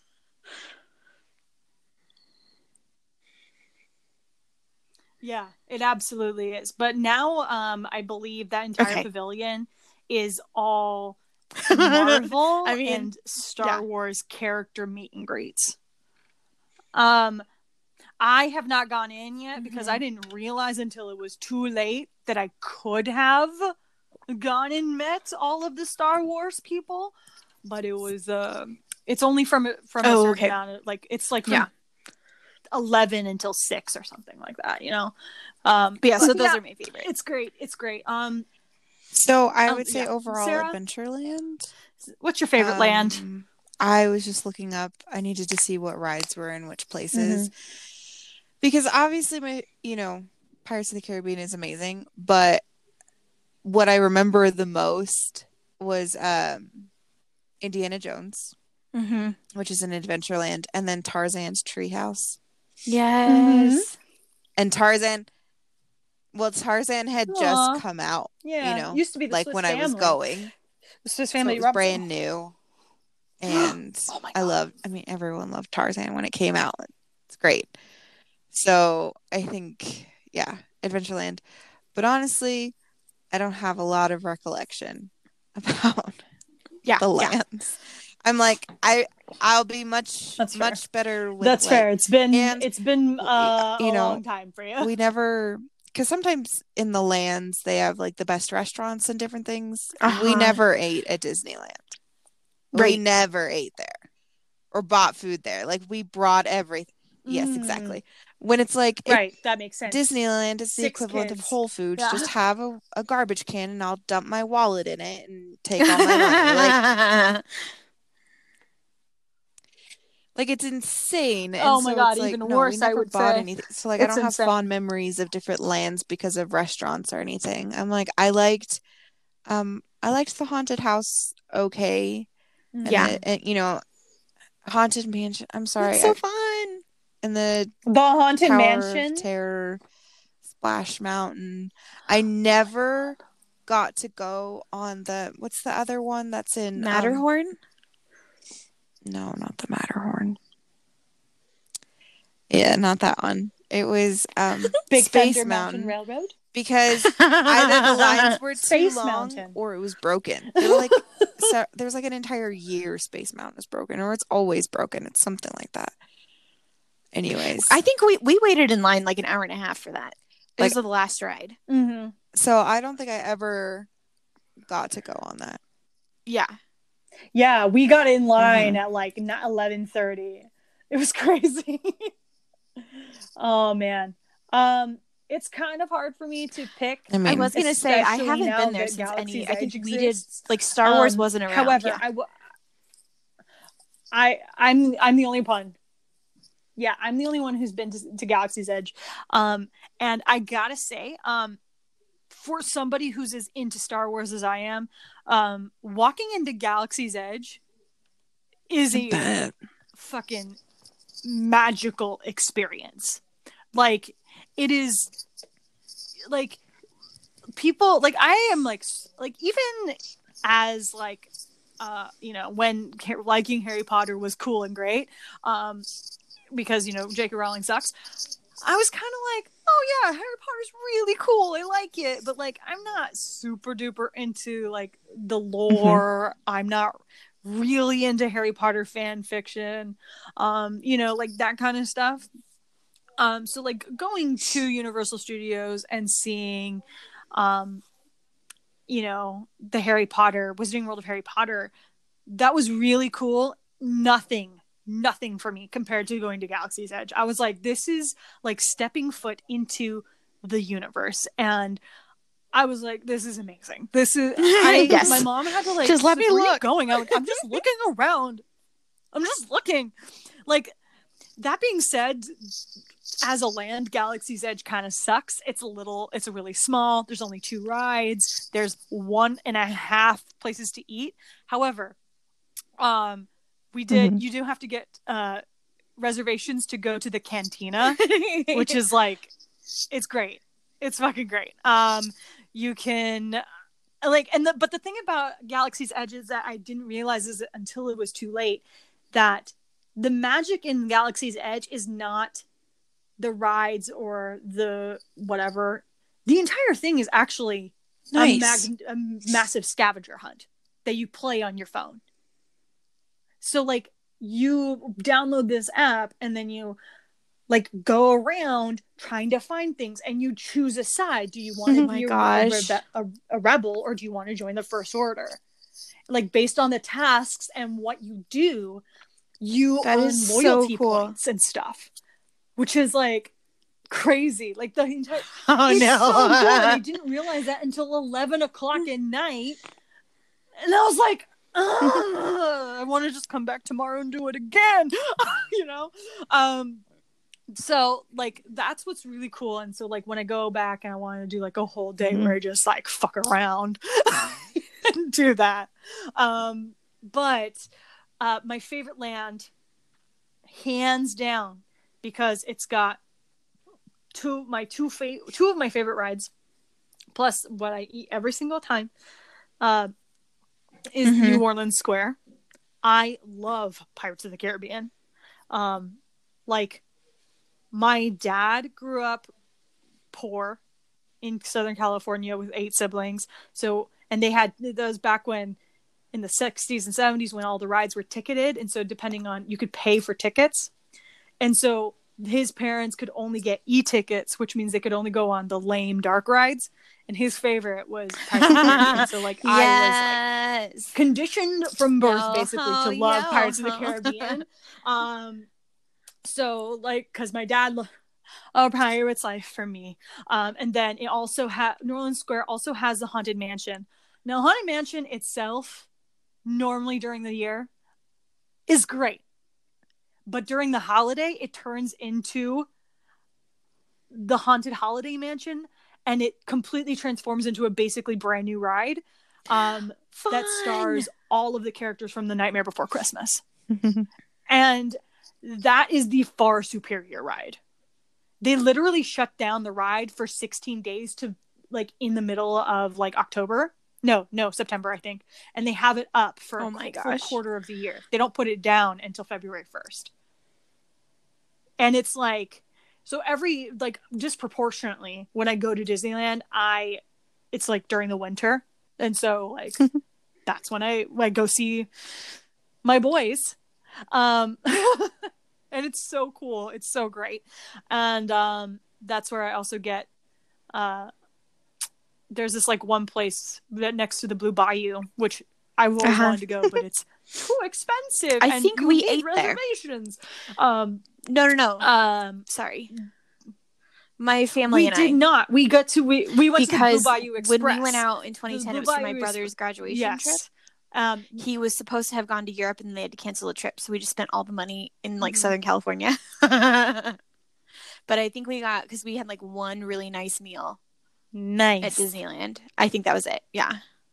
Yeah, it absolutely is. But now um, I believe that entire okay. pavilion is all Marvel I mean, and Star yeah. Wars character meet and greets. Um, I have not gone in yet mm-hmm. because I didn't realize until it was too late that I could have gone and met all of the Star Wars people. But it was, uh, it's only from, from oh, a certain okay. amount of, like, it's like from yeah. eleven until six or something like that, you know. Um but yeah, so those yeah, are my favorite. It's great. It's great. Um so I um, would say yeah. overall Sarah? Adventureland. What's your favorite um, land? I was just looking up. I needed to see what rides were in which places. Mm-hmm. Because obviously my, you know, Pirates of the Caribbean is amazing, but what I remember the most was um Indiana Jones, mm-hmm. which is an Adventureland, and then Tarzan's Treehouse. Yes. Mm-hmm. And Tarzan, well, Tarzan had Aww. just come out. Yeah, you know, used to be the like Swiss when family. I was going. The Swiss Family, so it was brand new, and oh my God. I loved. I mean, everyone loved Tarzan when it came out. It's great. So I think, yeah, Adventureland. But honestly, I don't have a lot of recollection about yeah, the lands. Yeah. I'm like, I I'll be much much better with That's like, fair. It's been and, it's been uh, you a know, long time for you. We never, because sometimes in the lands they have like the best restaurants and different things. Uh-huh. We never ate at Disneyland. Right. We never ate there or bought food there. Like we brought everything. Yes, mm. exactly. When it's like right, it, that makes sense. Disneyland is the Six equivalent kids. of Whole Foods. Yeah. Just have a, a garbage can and I'll dump my wallet in it and take all my money. Like, like it's insane. And oh my so God, it's like, even no, worse. we never I would bought say. anything. So like, it's I don't insane. have fond memories of different lands because of restaurants or anything. I'm like, I liked, um, I liked the haunted house. Okay, yeah, and, the, and you know. Haunted Mansion. I'm sorry. It's so I, fun. And the the Haunted Tower Mansion, of Terror, Splash Mountain. I never got to go on the what's the other one that's in Matterhorn? Um, no, not the Matterhorn. Yeah, not that one. It was um, Big Space Thunder Mountain, Mountain Railroad. Because either the lines were too Space long Mountain. or it was broken. They were like, so there was like an entire year Space Mountain was broken, or it's always broken. It's something like that. Anyways, I think we we waited in line like an hour and a half for that. It Like- was the last ride. Mm-hmm. So I don't think I ever got to go on that. Yeah. Yeah, we got in line Mhm. at like eleven thirty. It was crazy. Oh man. Um, it's kind of hard for me to pick. I mean, I was gonna say I especially haven't now been there that since Galaxy's any. I think Edge we did exists. like Star Wars Um, wasn't around. However, yeah. I, w- I I'm I'm the only one. Yeah, I'm the only one who's been to, to Galaxy's Edge. Um, and I gotta say, um, for somebody who's as into Star Wars as I am, um, walking into Galaxy's Edge is a bad. fucking magical experience. Like, it is like people like I am like like even as like uh you know when liking Harry Potter was cool and great, um because you know J K Rowling sucks, I was kind of like, oh yeah, Harry Potter's really cool, I like it, but like I'm not super duper into like the lore. Mm-hmm. I'm not really into Harry Potter fan fiction, um you know, like that kind of stuff. Um so like going to Universal Studios and seeing um you know the Harry Potter Wizarding World of Harry Potter, that was really cool. Nothing nothing for me compared to going to Galaxy's Edge. I was like, this is like stepping foot into the universe, and I was like, this is amazing. This is I Yes. My mom had to like, Just let me where are you look. going. I'm, like, I'm just looking around. I'm just looking. Like, that being said, as a land, Galaxy's Edge kind of sucks. It's a little, it's a really small. There's only two rides. There's one and a half places to eat. However, um, we did, Mhm. you do have to get uh, reservations to go to the cantina, which is like, it's great. It's fucking great. Um, you can like, and the, but the thing about Galaxy's Edge is that I didn't realize is until it was too late that the magic in Galaxy's Edge is not the rides or the whatever. The entire thing is actually Nice. a, mag- a massive scavenger hunt that you play on your phone. So like you download this app and then you like go around trying to find things, and you choose a side. Do you want to Oh be my a, gosh. a, a, a rebel, or do you want to join the First Order? Like based on the tasks and what you do, you That earn is so loyalty cool. points and stuff, which is like crazy. Like the entire Oh it's no. so good. I didn't realize that until eleven o'clock at night, and I was like, "Ugh, I want to just come back tomorrow and do it again," you know. Um, so like that's what's really cool. And so like when I go back and I want to do like a whole day Mhm. where I just like fuck around and do that. Um, but uh, my favorite land, hands down, because it's got two my two fa- two of my favorite rides, plus what I eat every single time, uh, is Mhm. New Orleans Square. I love Pirates of the Caribbean. Um, like my dad grew up poor in Southern California with eight siblings. So, and they had those back when in the sixties and seventies when all the rides were ticketed. And so depending on, you could pay for tickets. And so his parents could only get e-tickets, which means they could only go on the lame dark rides. And his favorite was Pirates of the Caribbean. So like I was Yes. like conditioned from birth Yo, basically to ho, love yo, Pirates of the ho. Caribbean. Um, so like, cause my dad, lo- oh, Pirate's Life for me. Um, and then it also had New Orleans Square also has the Haunted Mansion. Now, Haunted Mansion itself, normally during the year, is great, but during the holiday, it turns into the Haunted Holiday Mansion, and it completely transforms into a basically brand new ride. Um, that stars all of the characters from The Nightmare Before Christmas. And that is the far superior ride. They literally shut down the ride for sixteen days to like in the middle of like October. No, no, September, I think. And they have it up for Oh a my full gosh. quarter of the year. They don't put it down until February first. And it's like, so every, like disproportionately, when I go to Disneyland, I, it's like during the winter. And so like, that's when I like go see my boys. Um, and it's so cool. It's so great. And um, that's where I also get uh, there's this like one place that next to the Blue Bayou, which I always Uh-huh. wanted to go, but it's too expensive. I and think you we need ate there. reservations. Um, No, no, no. um, Sorry. My family we and did I. not. We got to we we went Because to the Blue Bayou Express. when we went out in twenty ten, Blue it was for my Bayou brother's Express- graduation yes. trip. Um, He was supposed to have gone to Europe and they had to cancel the trip. So we just spent all the money in like Mhm. Southern California. But I think we got, because we had like one really nice meal nice. at Disneyland. I think that was it. Yeah.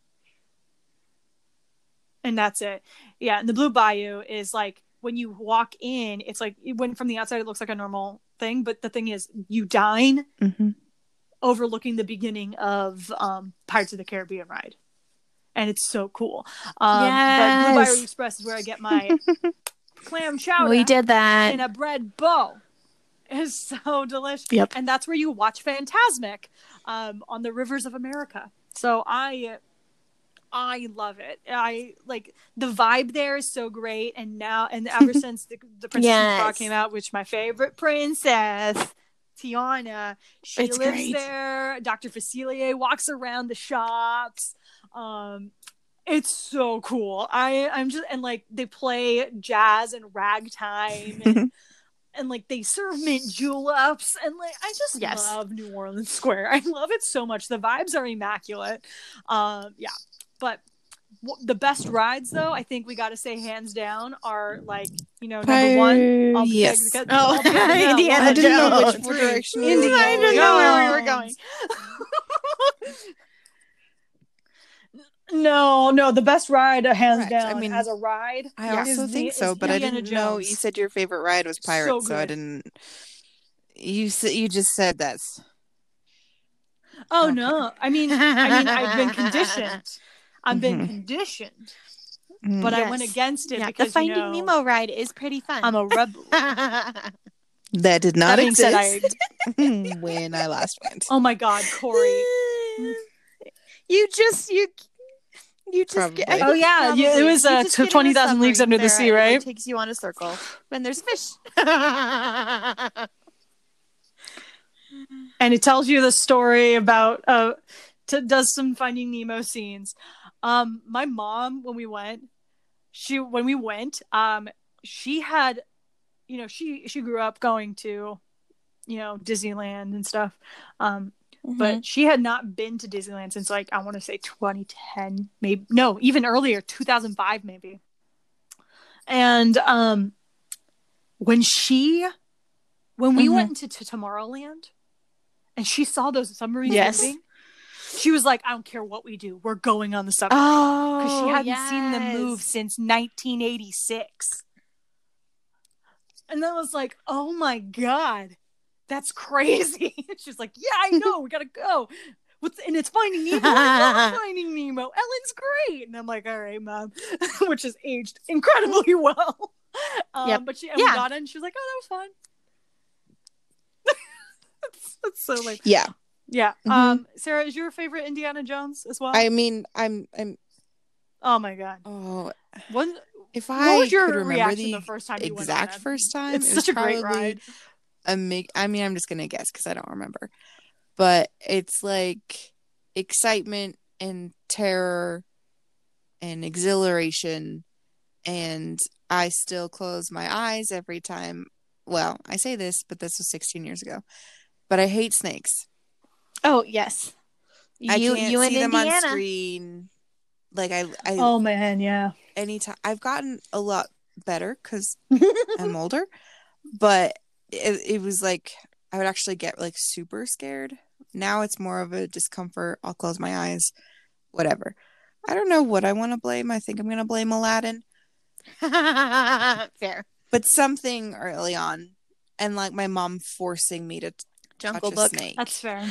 And that's it. Yeah, and the Blue Bayou is like when you walk in, it's like when from the outside it looks like a normal thing, but the thing is, you dine Mm-hmm. overlooking the beginning of um, Pirates of the Caribbean ride, and it's so cool. Um, But Blue Yes. Bayou Express is where I get my clam chowder We did that. in a bread bow. It's so delicious. Yep. And that's where you watch Fantasmic um, on the rivers of America. So I. I love it. I like the vibe there is so great, and now and ever since the, the Princess and the Frog Yes. came out, which my favorite princess, Tiana, she It's lives great. there. Doctor Facilier walks around the shops. Um, it's so cool. I I'm just and like they play jazz and ragtime and. And like they serve mint juleps, and like I just Yes. love New Orleans Square. I love it so much. The vibes are immaculate. Um, yeah, but w- the best rides, though, I think we got to say hands down are like you know number one. All Yes. together- Oh, all together now. Indiana One, I didn't know two, which three. direction we were Indiana I didn't know where we were Jones. going. No, no, the best ride, uh, hands Correct. I down, mean, as a ride. I yeah, also is think the- so, is but I Indiana didn't know Jones. you said your favorite ride was So Pirates, so, I good. didn't. You s- you just said that's. Oh Okay. no! I mean, I mean, I've been conditioned. I've been Mhm. conditioned, Mm. but I went Yes. against it Yeah, because the Finding you know, Nemo ride is pretty fun. I'm a rebel. That did not That being said, I exist when I last went. oh my god, Corey. You just you you just Probably. get. I Oh, think yeah, probably. yeah, it was, You uh, just t- get in a twenty thousand Leagues submarine, Under the Sarah, Sea, and it, like, right? takes you on a circle when there's fish. And it tells you the story about uh, t- does some Finding Nemo scenes. Um, my mom when we went, she when we went, um, she had, you know, she she grew up going to, you know, Disneyland and stuff. Um, but she had not been to Disneyland since like I want to say twenty ten, maybe no, even earlier, two thousand five maybe. And um, when she, when we Mhm. went into to Tomorrowland, and she saw those submarines Yes. moving, she was like, "I don't care what we do, we're going on the submarine." Oh, Because she hadn't seen them yes. move since nineteen eighty-six. And I was like, "Oh my god, that's crazy!" She's like, "Yeah, I know, we gotta go." What's and it's Finding Nemo. I love Finding Nemo. Ellen's great, and I'm like, "All right, mom," which has aged incredibly well. Um, Yep. But she and Yeah. we got in. She was like, "Oh, that was fun." that's, that's so like Yeah, yeah. Mhm. Um, Sarah, is your favorite Indiana Jones as well? I mean, I'm I'm. oh my god. Oh, What, if what I was your could remember reaction the the first time you went exact on it? first time, It's it was such a great probably ride. a mig- I mean, I'm just gonna guess because I don't remember, but it's like excitement and terror and exhilaration, and I still close my eyes every time. Well, I say this, but this was sixteen years ago. But I hate snakes. Oh yes. I You can't you see in them on Indiana. screen. Like I, I Oh man, yeah. anytime I've gotten a lot better because I'm older, but it, it was like I would actually get like super scared. Now it's more of a discomfort. I'll close my eyes, whatever. I don't know what I want to blame. I think I'm gonna blame Aladdin, Fair. but something early on, and like my mom forcing me to t- Jungle touch a Book. snake. That's fair.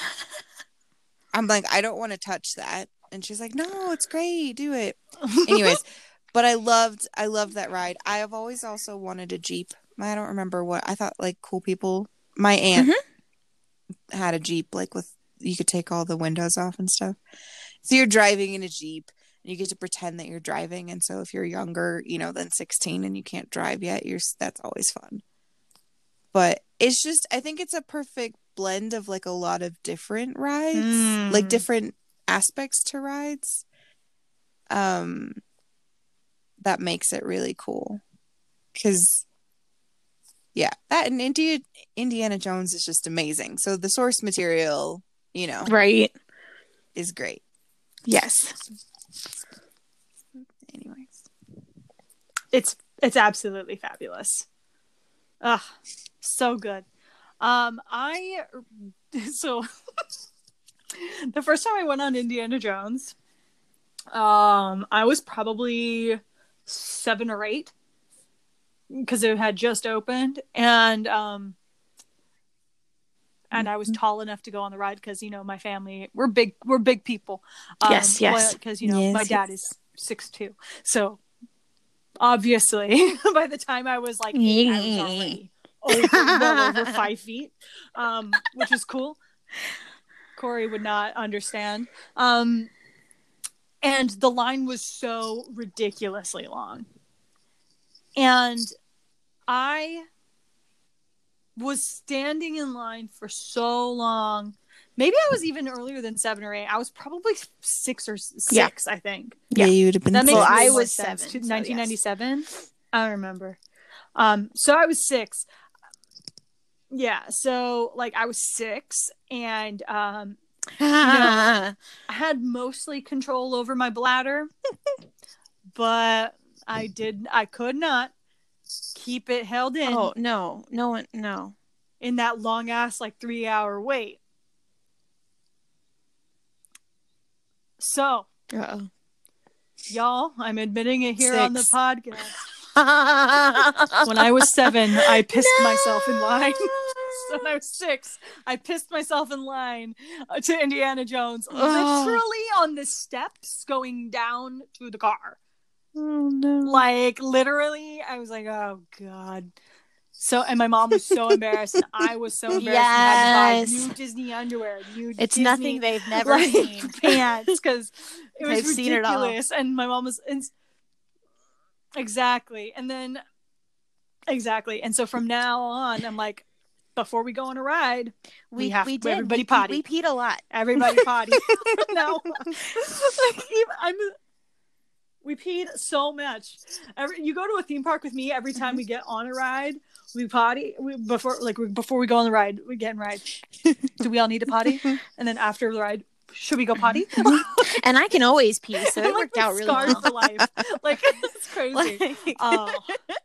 I'm like, I don't want to touch that, and she's like, No, it's great, do it. Anyways, but I loved I loved that ride. I have always also wanted a Jeep. I don't remember what I thought like cool people. My aunt had a Jeep like with you could take all the windows off and stuff. So you're driving in a Jeep and you get to pretend that you're driving, and so if you're younger, you know, than sixteen and you can't drive yet, you're that's always fun. But it's just I think it's a perfect blend of like a lot of different rides, Mm. like different aspects to rides. Um, that makes it really cool. Because, yeah, that and India, Indiana Jones is just amazing. So the source material, you know, Right. is great. Yes. Anyways. It's it's absolutely fabulous. Ugh, so good. Um, I so the first time I went on Indiana Jones, um, I was probably seven or eight because it had just opened, and um, and I was tall enough to go on the ride because you know my family we're big we're big people. Um, Yes, yes. Because you know Yes, my dad is six two, so obviously by the time I was like eight, I was already over well over five feet, um, which is cool. Corey would not understand. Um, and the line was so ridiculously long. And I was standing in line for so long. Maybe I was even earlier than seven or eight. I was probably six or six, Yeah. I think. Yeah, Yeah. you would have been That makes Well, six. way I more was sense. seven, To- so nineteen ninety-seven? I don't remember. Um, so I was six. Yeah, so like I was six, and um, know, I had mostly control over my bladder, but I did I could not keep it held in Oh, no. No one, no. in that long ass like three hour wait. So, Uh-oh. y'all, I'm admitting it here on the Six. podcast. When I was seven, I pissed No! myself in line. So when I was six, I pissed myself in line uh, to Indiana Jones, Oh. literally on the steps going down to the car. Oh, no. Like, literally, I was like, oh, God. So, and my mom was so embarrassed, and I was so embarrassed. Yes. We had to buy new Disney underwear, new It's Disney, nothing they've never like, seen. pants, because it was They've seen it all. ridiculous. And my mom was... And, exactly. And then... Exactly. And so from now on, I'm like, before we go on a ride, we, We, have we to did. everybody we, potty. We peed a lot. Everybody potty. No. Like, even, I'm... We peed so much. Every, you go to a theme park with me, every time Mm-hmm. we get on a ride, we potty. We, before like we, before we go on the ride, we get in ride. Do we all need to potty? And then after the ride, should we go potty? And I can always pee, so it Like, worked with out really scars well. for life. Like, it's crazy. Like- Oh.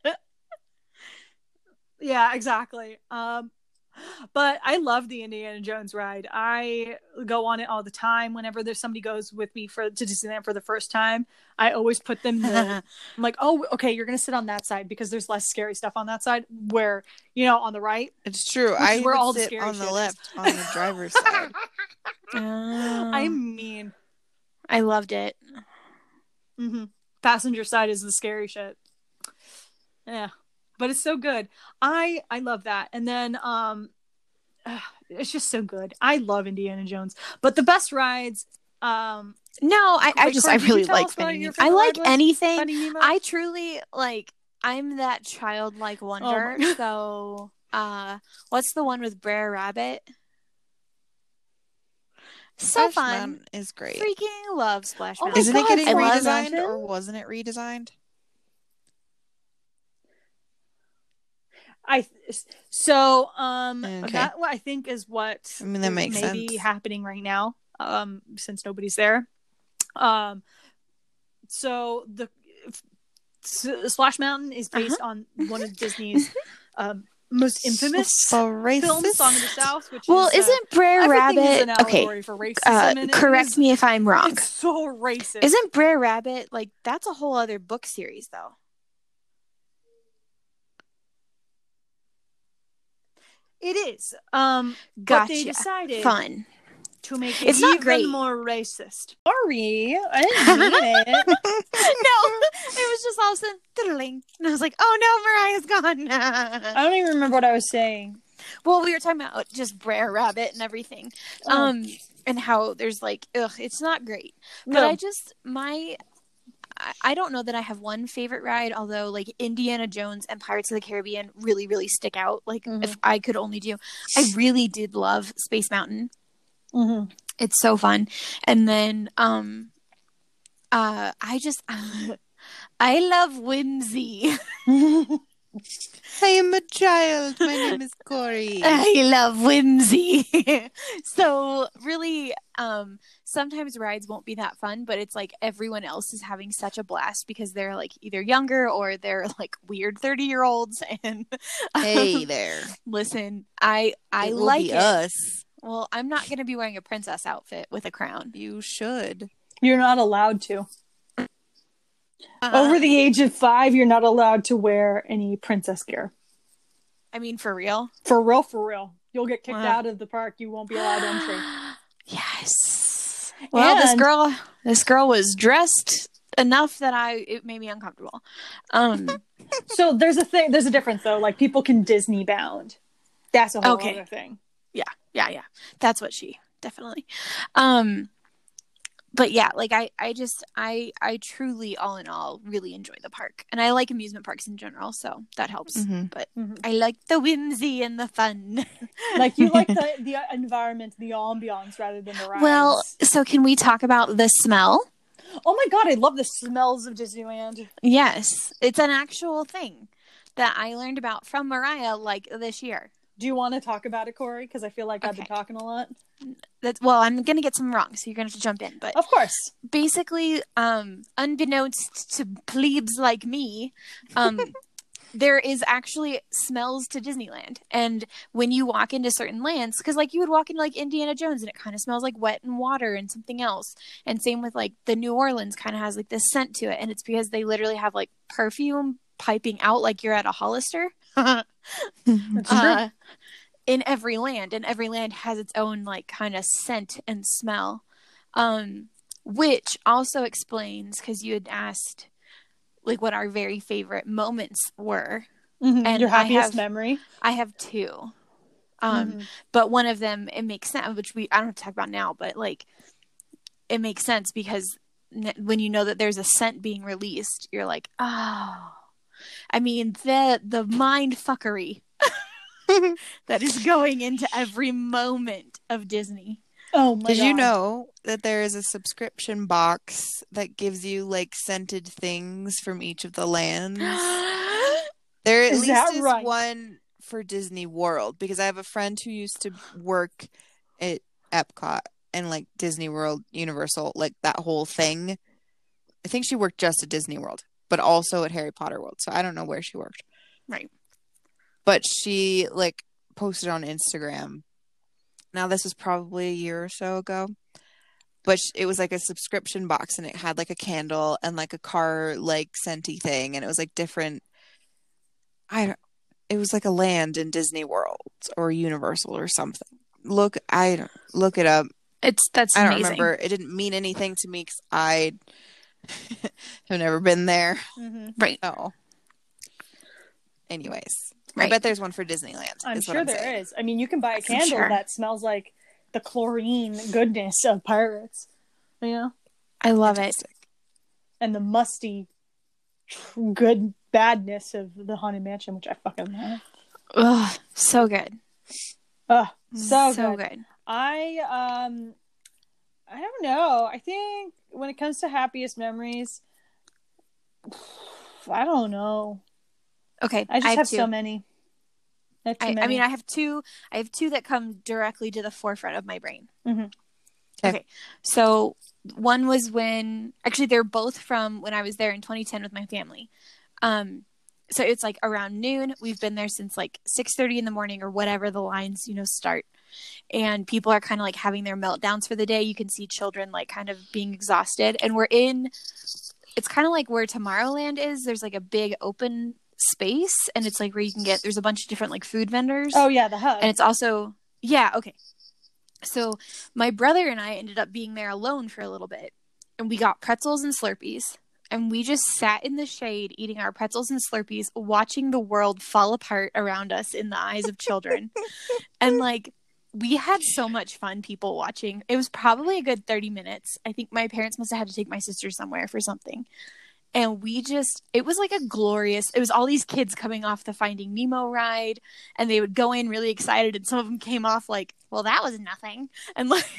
Yeah, exactly. Um, but I love the Indiana Jones ride. I go on it all the time. Whenever there's somebody goes with me for to Disneyland for the first time, I always put them. The, I'm like, oh, okay, you're gonna sit on that side because there's less scary stuff on that side. Where you know, on the right, It's true. Which I is where would all the sit scary on shit the is. left, on the driver's side. Oh. I mean, I loved it. mm-hmm. Passenger side is the scary shit. Yeah, but it's so good. I I love that. And then um, it's just so good. I love Indiana Jones, but the best rides. Um, No, I, I Wait, just Corey, I did you really tell like us what Finding your Nemo. I favorite like ride was? anything. Finding Nemo? I truly like. I'm that childlike wonder. Oh my- So, uh, what's the one with Brer Rabbit? So Splash fun. Mountain is great. Freaking love Splash Oh my Mountain. Isn't it God, getting I love redesigned, Mountain? or wasn't it redesigned? I so um Okay. that I think is what I mean, that is makes maybe sense. happening right now. Um, since nobody's there. Um, so the S- Splash Mountain is based Uh-huh. on one of Disney's um most infamous So racist. films, Song of the South. Which Well, is, uh, isn't Brer everything is an Rabbit okay? allegory for racism. Uh, and it correct is- me if I'm wrong. It's so racist. Isn't Brer Rabbit like that's a whole other book series though? It is. Um, but they Gotcha. decided Fun. to make it It's not even great. more racist. Sorry, I didn't mean it. No, it was just all of a sudden, diddling. And I was like, oh no, Mariah's gone. I don't even remember what I was saying. Well, we were talking about just Brer Rabbit and everything. Oh. Um, and how there's like, ugh, it's not great. No. But I just, my, I, I don't know that I have one favorite ride, although like Indiana Jones and Pirates of the Caribbean really, really stick out. Like Mhm. if I could only do, I really did love Space Mountain. Mm-hmm. It's so fun. And then, um, uh, I just, I love whimsy. I am a child. My name is Corey. I love whimsy. So really, um, sometimes rides won't be that fun, but it's like everyone else is having such a blast because they're like either younger or they're like weird thirty year olds. And um, Hey there. listen, I I It will like be it. us. Well, I'm not going to be wearing a princess outfit with a crown. You should. You're not allowed to. Uh, Over the age of five, you're not allowed to wear any princess gear. I mean, for real. For real, for real. You'll get kicked Wow. out of the park. You won't be allowed entry. Yes. Well, this And- girl, this girl was dressed enough that I it made me uncomfortable. Um, So there's a thing. There's a difference though. Like people can Disney bound. That's a whole Okay. other thing. yeah, yeah, yeah. That's what she definitely. Um, but yeah, like I, I just, I, I truly, all in all, really enjoy the park, and I like amusement parks in general, so that helps. Mhm. But Mhm. I like the whimsy and the fun. Like you like the the environment, the ambiance, rather than the rides. Well, so can we talk about the smell? oh my god, I love the smells of Disneyland. Yes, it's an actual thing that I learned about from Mariah like this year. Do you want to talk about it, Corey? Because I feel like I've been Okay. talking a lot. That's well, I'm gonna get some wrong, so you're gonna have to jump in. But Of course. basically, um, unbeknownst to plebes like me, um, there is actually smells to Disneyland. And when you walk into certain lands, because like you would walk into like Indiana Jones and it kind of smells like wet and water and something else. And same with like the New Orleans kind of has like this scent to it. And it's because they literally have like perfume piping out like you're at a Hollister. That's uh, in every land, and every land has its own like kind of scent and smell, um which also explains, because you had asked like what our very favorite moments were. Mhm. And Your I happiest have- memory. I have two, um Mhm. but one of them, it makes sense, which we I don't have to talk about now, but like it makes sense because n- when you know that there's a scent being released, you're like, oh, I mean, the the mind fuckery that is going into every moment of Disney. Oh my Did god. you know that there is a subscription box that gives you like scented things from each of the lands? There at Is least that is right? one for Disney World, because I have a friend who used to work at Epcot and like Disney World, Universal, like that whole thing. I think she worked just at Disney World, but also at Harry Potter World. So I don't know where she worked. Right. But she like posted on Instagram. Now this was probably a year or so ago. But sh- it was like a subscription box, and it had like a candle and like a car like scenty thing, and it was like different. I don't. It was like a land in Disney World or Universal or something. Look, I don't look it up. It's that's I don't amazing. remember. It didn't mean anything to me because I have never been there. Mhm. Right. Oh. Anyways, I Right. bet there's one for Disneyland. I'm is what sure I'm there saying. is. I mean, you can buy a For candle sure. that smells like the chlorine goodness of pirates, you know, I love it. Fantastic. and the musty tr- good badness of the Haunted Mansion, which I fucking love. Ugh, so good. Ugh, so, so good. good. I um, I don't know. I think when it comes to happiest memories, I don't know. Okay. I just have, have, two. so many. I, have too I, I many. mean, I have two. I have two that come directly to the forefront of my brain. Mhm. Okay. So one was when actually they're both from when I was there in twenty ten with my family. Um, so it's like around noon. We've been there since like six thirty in the morning or whatever the lines, you know, start. And people are kind of like having their meltdowns for the day. You can see children like kind of being exhausted. And we're in, it's kind of like where Tomorrowland is. There's like a big open space, and it's like where you can get, there's a bunch of different like food vendors. oh yeah, the hub. And it's also, yeah, okay. So my brother and I ended up being there alone for a little bit, and we got pretzels and Slurpees, and we just sat in the shade eating our pretzels and Slurpees, watching the world fall apart around us in the eyes of children. And like, we had so much fun, people watching. It was probably a good thirty minutes. I think my parents must have had to take my sister somewhere for something. And we just, it was like a glorious, it was all these kids coming off the Finding Nemo ride, and they would go in really excited, and some of them came off like, well, that was nothing. And like,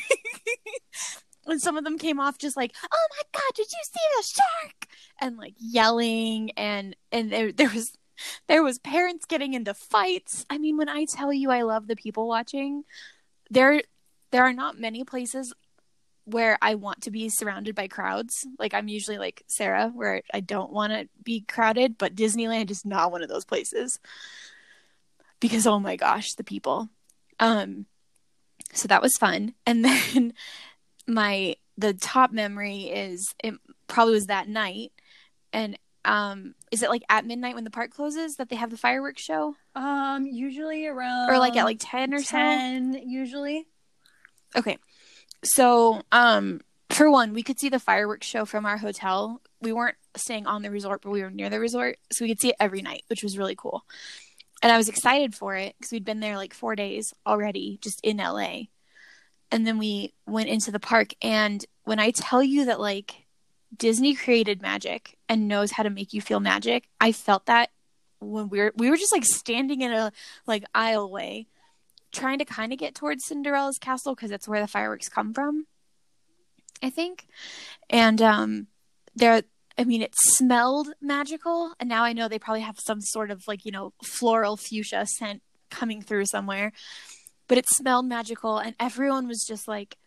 and some of them came off just like, oh my God, did you see the shark? And like yelling, and, and there, there was, there was parents getting into fights. I mean, when I tell you I love the people watching, there, there are not many places where I want to be surrounded by crowds. Like, I'm usually like Sarah, where I don't want to be crowded, but Disneyland is not one of those places because, oh my gosh, the people. Um, so that was fun. And then my, the top memory is, it probably was that night. And, um, is it like at midnight when the park closes that they have the fireworks show? Um, usually around, or like at like ten or ten, so? usually. Okay. So, um, for one, we could see the fireworks show from our hotel. We weren't staying on the resort, but we were near the resort, so we could see it every night, which was really cool. And I was excited for it because we'd been there like four days already, just in L A. And then we went into the park, and when I tell you that like Disney created magic and knows how to make you feel magic, I felt that when we were we were just like standing in a like aisleway, trying to kind of get towards Cinderella's castle because that's where the fireworks come from, I think. And um, there, I mean, it smelled magical, and now I know they probably have some sort of like, you know, floral fuchsia scent coming through somewhere, but it smelled magical, and everyone was just like,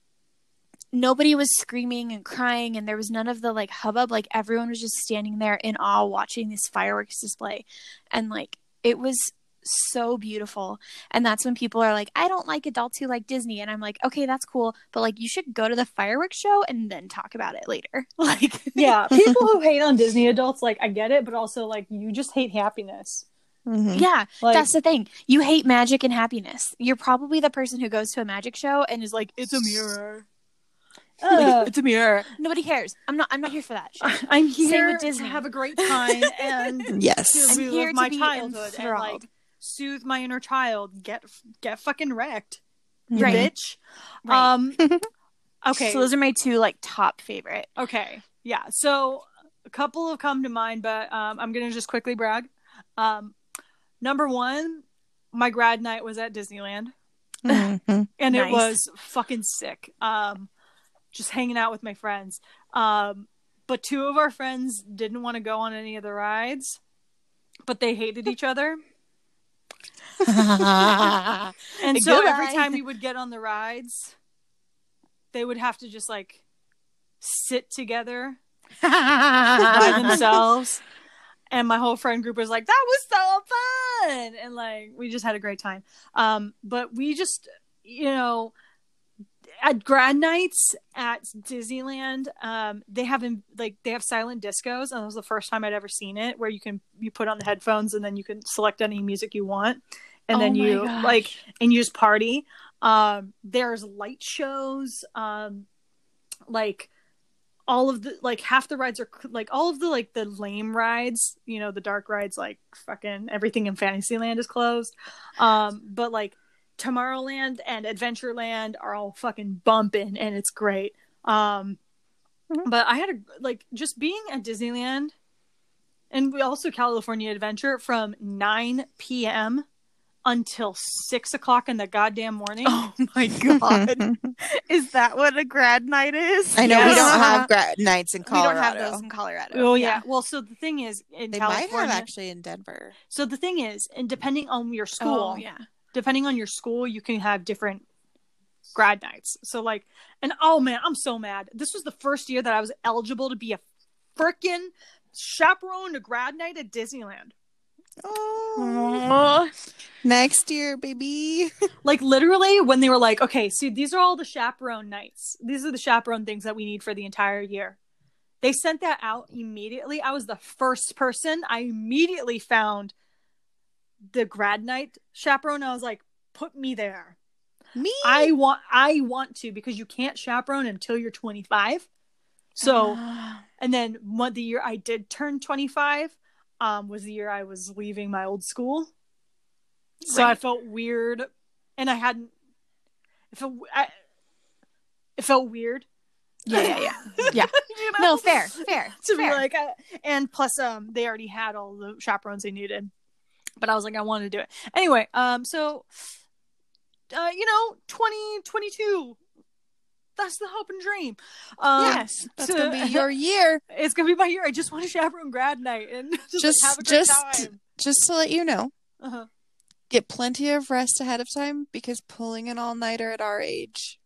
nobody was screaming and crying, and there was none of the like hubbub. Like, everyone was just standing there in awe watching this fireworks display, and like it was so beautiful. And that's when people are like, I don't like adults who like Disney, and I'm like, okay, that's cool, but like you should go to the fireworks show and then talk about it later. Like, yeah, people who hate on Disney adults, like, I get it, but also like you just hate happiness. Mm-hmm. Yeah, Like, that's the thing. You hate magic and happiness. You're probably the person who goes to a magic show and is like, it's a mirror. uh, Like, it's a mirror. Nobody cares. I'm not. I'm not here for that shit. I'm Same here with to Disney. have a great time and Yes. to I'm relive here to my be childhood and enthralled. like soothe my inner child. Get get fucking wrecked, you Right. bitch. Right. Um, okay, So those are my two like top favorite. okay, yeah. So a couple have come to mind, but um, I'm gonna just quickly brag. Um, number one, my grad night was at Disneyland. Mm-hmm. And Nice. it was fucking sick. Um, just hanging out with my friends. Um, but two of our friends didn't want to go on any of the rides, but they hated each other. And so Goodbye. every time we would get on the rides, they would have to just like sit together by themselves. And my whole friend group was like, that was so fun. And like, we just had a great time. Um, but we just, you know, at grad nights at Disneyland, um, they have in, like, they have silent discos. And it was the first time I'd ever seen it, where you can, you put on the headphones and then you can select any music you want. And Oh then my you gosh. like, and you just party. Um, there's light shows, um, like, all of the like half the rides are like all of the like the lame rides, you know, the dark rides, like fucking everything in Fantasyland is closed, um but like Tomorrowland and Adventureland are all fucking bumping, and it's great. um Mhm. But I had a like just being at Disneyland, and we also California Adventure from nine p.m. until six o'clock in the goddamn morning. Oh my god. Is that what a grad night is? I know we Yes. don't have grad nights in We Colorado. don't have those in Colorado. Oh yeah. Well, so the thing is, in They California, might have actually in Denver. so the thing is, and depending on your school, Oh yeah. depending on your school, you can have different grad nights. So like, and oh man, I'm so mad. This was the first year that I was eligible to be a freaking chaperone to grad night at Disneyland. Oh, next year, baby. Like literally when they were like, okay, see, these are all the chaperone nights. These are the chaperone things that we need for the entire year. They sent that out immediately. I was the first person. I immediately found the grad night chaperone. I was like, put me there. Me? I want I want to, because you can't chaperone until you're twenty-five. So, and then one the year I did turn twenty-five um was the year I was leaving my old school. So Right. I felt weird, and I hadn't it felt I, it felt weird. Yeah, yeah, yeah. Yeah. You No, fair, fair. to fair. be like, uh, and plus, um, they already had all the chaperones they needed, but I was like, I wanted to do it anyway. Um, so, uh, you know, twenty twenty-two. That's the hope and dream. Um, Yes, that's to- gonna be your year. It's gonna be my year. I just want to chaperone grad night and just, Just, like, have a great just, time. just to let you know, Uh-huh. get plenty of rest ahead of time because pulling an all nighter at our age.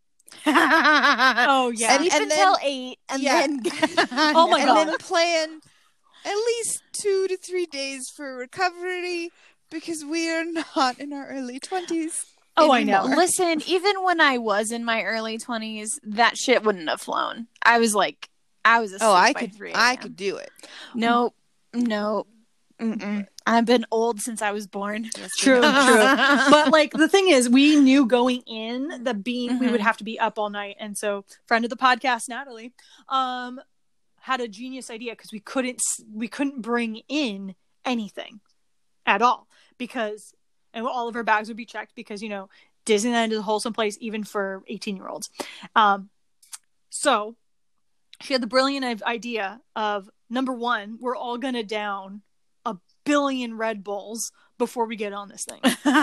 Oh yeah. And- Sleep and until then- eight, and yeah. then Oh my and God. then plan at least two to three days for recovery because we are not in our early twenties. Oh, I know. Listen, even when I was in my early twenties, that shit wouldn't have flown. I was like, I was asleep Oh, I by could, three I a.m. could do it. Nope, nope. Mm-mm. I've been old since I was born. True, true. But like the thing is, we knew going in that being we would Mhm. have to be up all night, and so friend of the podcast, Natalie, um, had a genius idea because we couldn't s- we couldn't bring in anything at all because and all of our bags would be checked because you know Disneyland is a wholesome place even for eighteen year olds. Um, so she had the brilliant i- idea of number one, we're all gonna down a billion Red Bulls before we get on this thing.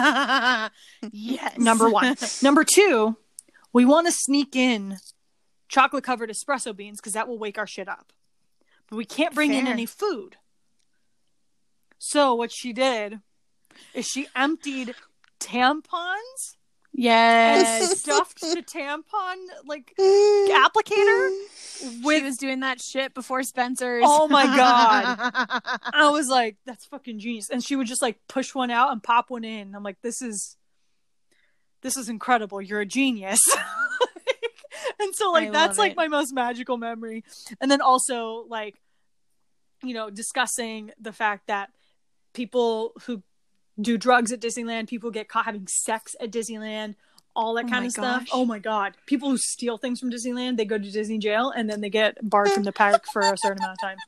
Yes. Number one. Number two, we want to sneak in chocolate covered espresso beans because that will wake our shit up. But we can't bring in Fair. any food. So what she did is she emptied tampons and Yes. stuffed the tampon like applicator She with. was doing that shit before Spencer's. Oh my God. I was like, that's fucking genius. And she would just like push one out and pop one in. I'm like, this is this is incredible. You're a genius. And so like I that's love like it. my most magical memory. And then also like, you know, discussing the fact that people who do drugs at Disneyland, people get caught having sex at Disneyland, all that Oh kind my of stuff. gosh. Oh my God. People who steal things from Disneyland, they go to Disney jail and then they get barred from the park for a certain amount of time.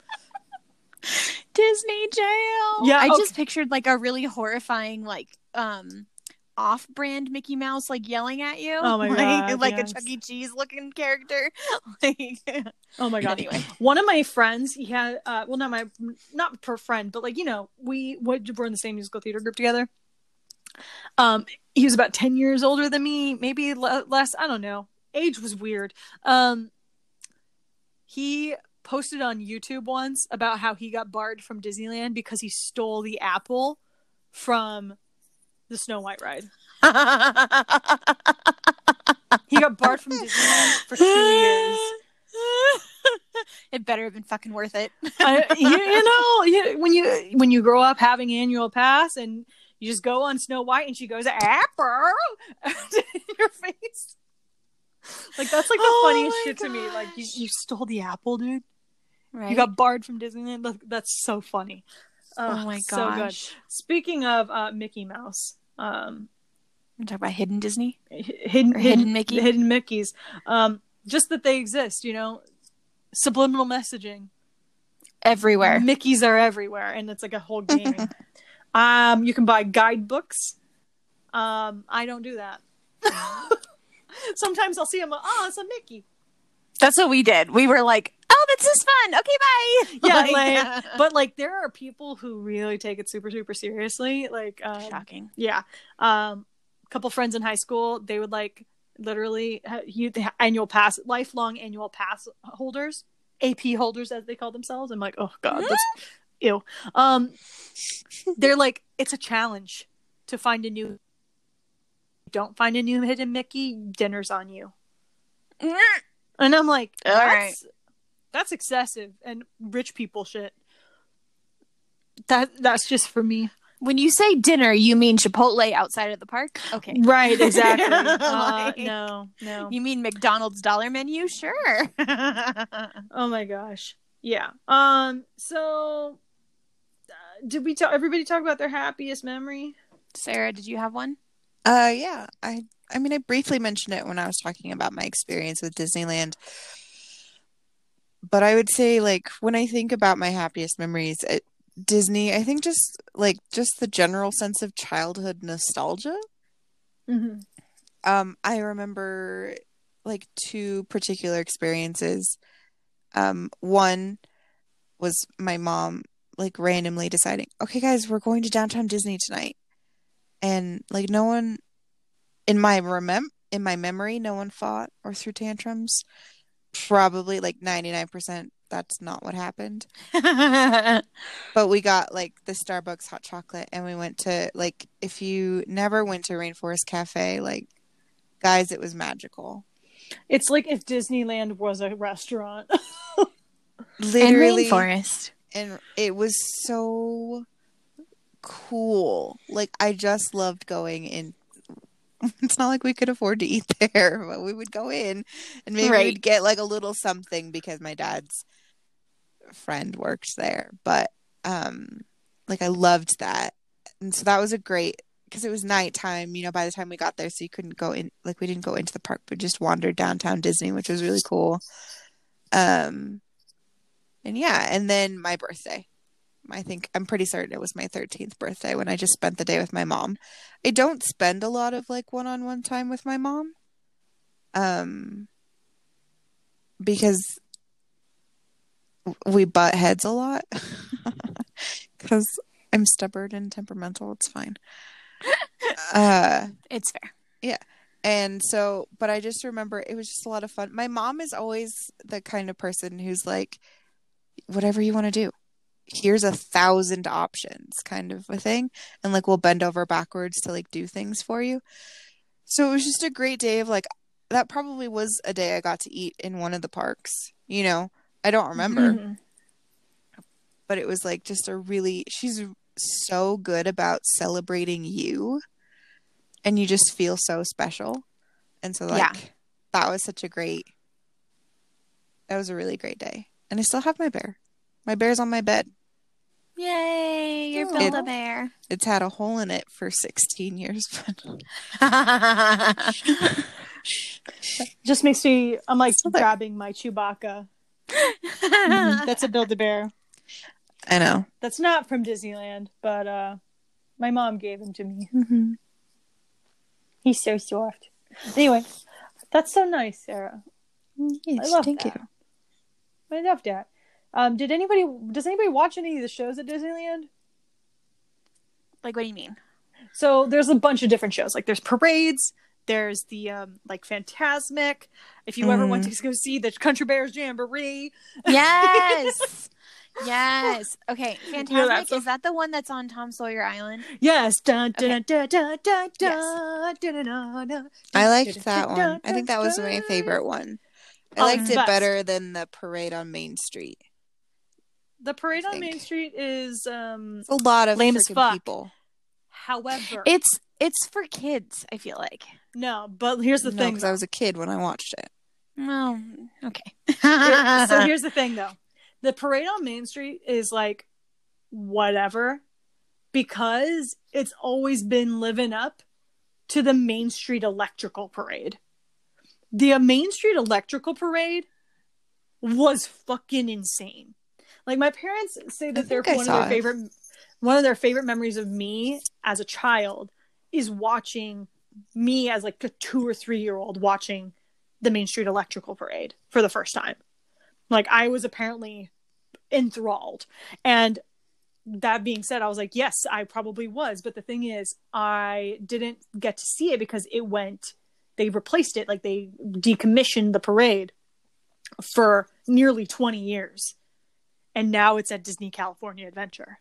Disney jail. Yeah, I okay. just pictured like a really horrifying like um off-brand Mickey Mouse like yelling at you. Oh my like, God, like yes. a Chuck E. Cheese looking character. like Oh my God. Anyway. One of my friends, he had, uh, well, not my, not per friend, but like, you know, we went, we're in the same musical theater group together. Um, he was about ten years older than me, maybe le- less. I don't know. Age was weird. Um, he posted on YouTube once about how he got barred from Disneyland because he stole the apple from the Snow White ride. He got barred from Disneyland for two years. It better have been fucking worth it. I, you, you know, you, when you when you grow up having annual pass and you just go on Snow White and she goes apple in your face, like that's like the Oh funniest my shit to me. Like you, gosh. you stole the apple, dude. Right. You got barred from Disneyland. That- That's so funny. oh Ugh, my so good. gosh. Speaking of uh, Mickey Mouse, um, We're talking about hidden Disney. h- hidden Or hidden Mickey? hidden Mickeys. Um, just that they exist, you know, subliminal messaging. Everywhere. Mickeys are everywhere, and it's like a whole game. um, you can buy guidebooks. Um, I don't do that. Sometimes I'll see them. Oh, it's a Mickey. That's what we did. We were like, oh, this is fun. Okay, bye. Yeah, Like, like, but like there are people who really take it super, super seriously. Like, um, shocking. yeah, um, a couple friends in high school, they would like literally ha- you the annual pass, lifelong annual pass holders, A P holders as they call themselves. I'm like, oh god, that's ew. Um, they're like, it's a challenge to find a new. Don't find a new hidden Mickey, dinner's on you. And I'm like, All that's, right. that's excessive and rich people shit. That that's just for me. When you say dinner, you mean Chipotle outside of the park? Okay. Right, exactly. uh, Like- no, no. You mean McDonald's dollar menu? Sure. Oh my gosh. Yeah. Um. So, uh, did we talk? Everybody talk about their happiest memory? Sarah, did you have one? Uh, yeah. I I mean, I briefly mentioned it when I was talking about my experience with Disneyland. But I would say, like, when I think about my happiest memories at Disney, I think just, like, just the general sense of childhood nostalgia. Mm-hmm. Um, I remember, like, two particular experiences. Um, one was my mom like randomly deciding, okay, guys, we're going to Downtown Disney tonight, and like no one in my remem in my memory, no one fought or threw tantrums. Probably like ninety-nine percent that's not what happened. But we got like the Starbucks hot chocolate, and we went to like, if you never went to Rainforest Cafe, like guys, it was magical. It's like if Disneyland was a restaurant. Literally, and rainforest. And it was so cool. Like I just loved going in. It's not like we could afford to eat there, but we would go in and maybe Right. we'd get like a little something because my dad's friend worked there. But um like I loved that. And so that was a great, because it was nighttime, you know, by the time we got there, so you couldn't go in, like we didn't go into the park, but just wandered downtown Disney, which was really cool. Um and yeah, and then my birthday. I think I'm pretty certain it was my thirteenth birthday when I just spent the day with my mom. I don't spend a lot of like one-on-one time with my mom. Um because we butt heads a lot. Cuz I'm stubborn and temperamental. It's fine. Uh It's fair. yeah. And so, but I just remember it was just a lot of fun. My mom is always the kind of person who's like, whatever you want to do, here's a thousand options, kind of a thing, and like we'll bend over backwards to like do things for you. So it was just a great day of like, that probably was a day I got to eat in one of the parks, you know. I don't remember. Mm-hmm. But it was like just a really, she's so good about celebrating you, and you just feel so special. And so like Yeah. that was such a great, that was a really great day. And I still have my bear. My bear's on my bed. Yay, you're Aw. Build-A-Bear. It's had a hole in it for sixteen years. Just makes me, I'm like Still there. grabbing my Chewbacca. That's a Build-A-Bear. I know. That's not from Disneyland, but uh, my mom gave him to me. Mm-hmm. He's so soft. Anyway, that's so nice, Sarah. Yes, I love thank that. you. I love that. Um, did anybody? Does anybody watch any of the shows at Disneyland? Like, what do you mean? So there's a bunch of different shows. Like there's parades. There's the um, like Fantasmic. If you ever went Mm. to go see the Country Bears Jamboree, Yes. Yes. Okay. Yeah, Fantasmic. that's a- Is that the one that's on Tom Sawyer Island? yes. Dun, dun, Okay. dun, dun, dun, dun, Yes. dun, dun, dun, dun, I liked dun, that dun, one. I think that was dun, my dun. favorite one. I Oh, liked it's it best. better than the parade on Main Street. The parade I on Main think. Street is, um, It's a lot of Lame as freaking fuck. people. however, It's it's for kids, I feel like. no. But here's the No, thing. because I was a kid when I watched it. No. Okay. Here- so here's the thing, though. The parade on Main Street is like whatever, because it's always been living up to the Main Street Electrical Parade. The uh, Main Street Electrical Parade was fucking insane. Like my parents say that they're think I one of saw their it. favorite one of their favorite memories of me as a child is watching me as like a two or three year old watching the Main Street Electrical Parade for the first time. Like I was apparently enthralled. And that being said, I was like, yes, I probably was. But the thing is, I didn't get to see it because it went, they replaced it. Like they decommissioned the parade for nearly twenty years. And now it's at Disney California Adventure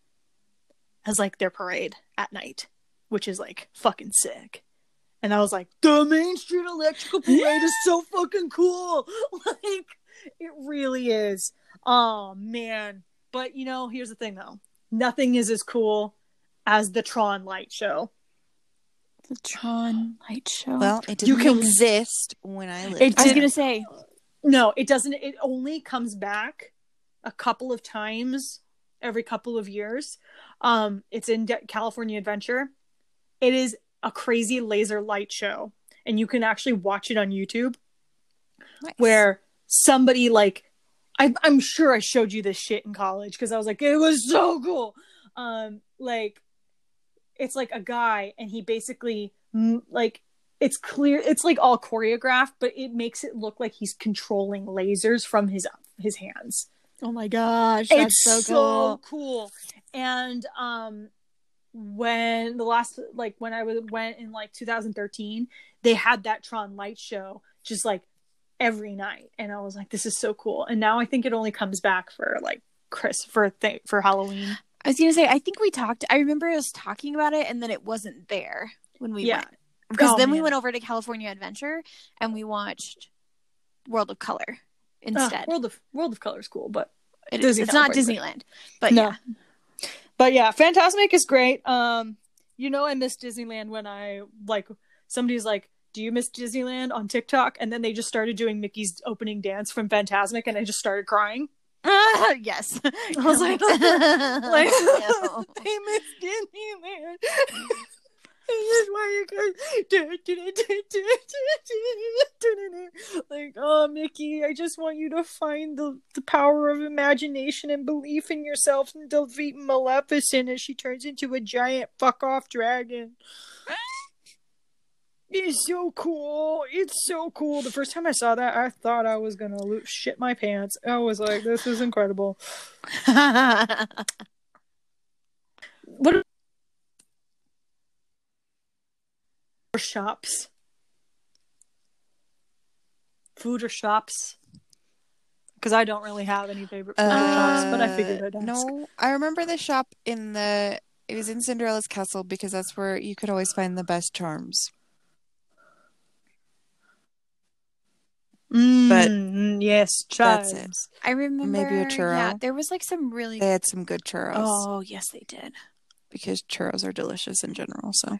as like their parade at night, which is like fucking sick. And I was like, the Main Street Electrical Parade is so fucking cool. Like, it really is. Oh, man. But, you know, here's the thing, though. Nothing is as cool as the Tron Light Show. The Tron Light Show. Well, it You didn't can- exist when I lived It I was there. gonna say No, it doesn't. It only comes back a couple of times every couple of years. Um, it's in De- California Adventure. It is a crazy laser light show, and you can actually watch it on YouTube. Nice. Where somebody like, I, I'm sure I showed you this shit in college because I was like, it was so cool. Um, like, it's like a guy, and he basically m- like it's clear it's like all choreographed, but it makes it look like he's controlling lasers from his his hands. Oh my gosh, that's It's so so cool. cool. And um when the last like when I was went in like two thousand thirteen, they had that Tron light show just like every night, and I was like, this is so cool. And now I think it only comes back for like Chris for th- for Halloween. I was gonna say, I think we talked. I remember us talking about it, and then it wasn't there when we Yeah. went. Because Oh, then we man. went over to California Adventure, and we watched World of Color instead. Uh, World of World of Color is cool, but It- Disney it's not California. Disneyland, but No. yeah. But yeah, Fantasmic is great. Um, you know, I miss Disneyland when I like somebody's like, "Do you miss Disneyland?" on TikTok, and then they just started doing Mickey's opening dance from Fantasmic, and I just started crying. Yes. I was like, like No. they miss Disneyland. This is why you guys like, oh, Mickey, I just want you to find the, the power of imagination and belief in yourself and defeat Maleficent as she turns into a giant fuck off dragon. It's so cool. It's so cool. The first time I saw that, I thought I was gonna lo- shit my pants. I was like, this is incredible. What are shops? Food or shops? Because I don't really have any favorite food or shops, but I figured I'd ask. No, I remember the shop in the. It was in Cinderella's castle because that's where you could always find the best charms. Mm, yes, That's chives. it. I remember. Maybe a churro. Yeah, there was like some really. They had some good churros Oh yes, they did. because churros are delicious in general. So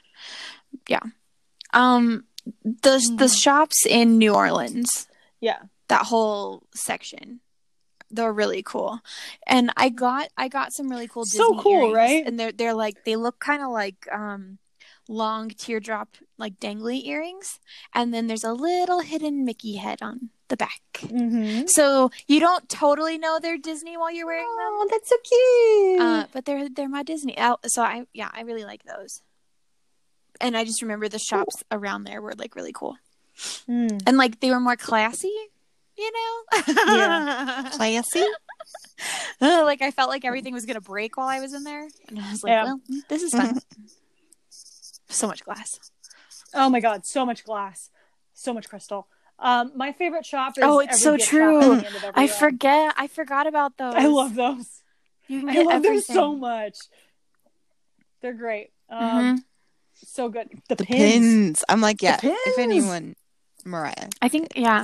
Um, the the Mhm. shops in New Orleans, Yeah. that whole section, they're really cool. And I got I got some really cool So Disney cool, earrings, right? And they're they're like they look kind of like um long teardrop like dangly earrings, and then there's a little hidden Mickey head on the back. Mm-hmm. So you don't totally know they're Disney while you're wearing them. Oh, that's so cute. Uh, but they're they're my Disney. Oh, so I yeah, I really like those. And I just remember the shops around there were like really cool. Mm. And like they were more classy, you know? Yeah. classy. Uh, like I felt like everything was gonna break while I was in there. And I was like, Yeah. well, this is fun. So much glass. Oh my god, so much glass, so much crystal. Um, my favorite shop is Oh, it's every so gift true. shop at the end of every I row. forget I forgot about those. I love those. You can I get love them everything. so much. They're great. Um, Mhm. so good. The, The pins. pins. I'm like, yeah. The If pins. anyone, Mariah. I think yeah.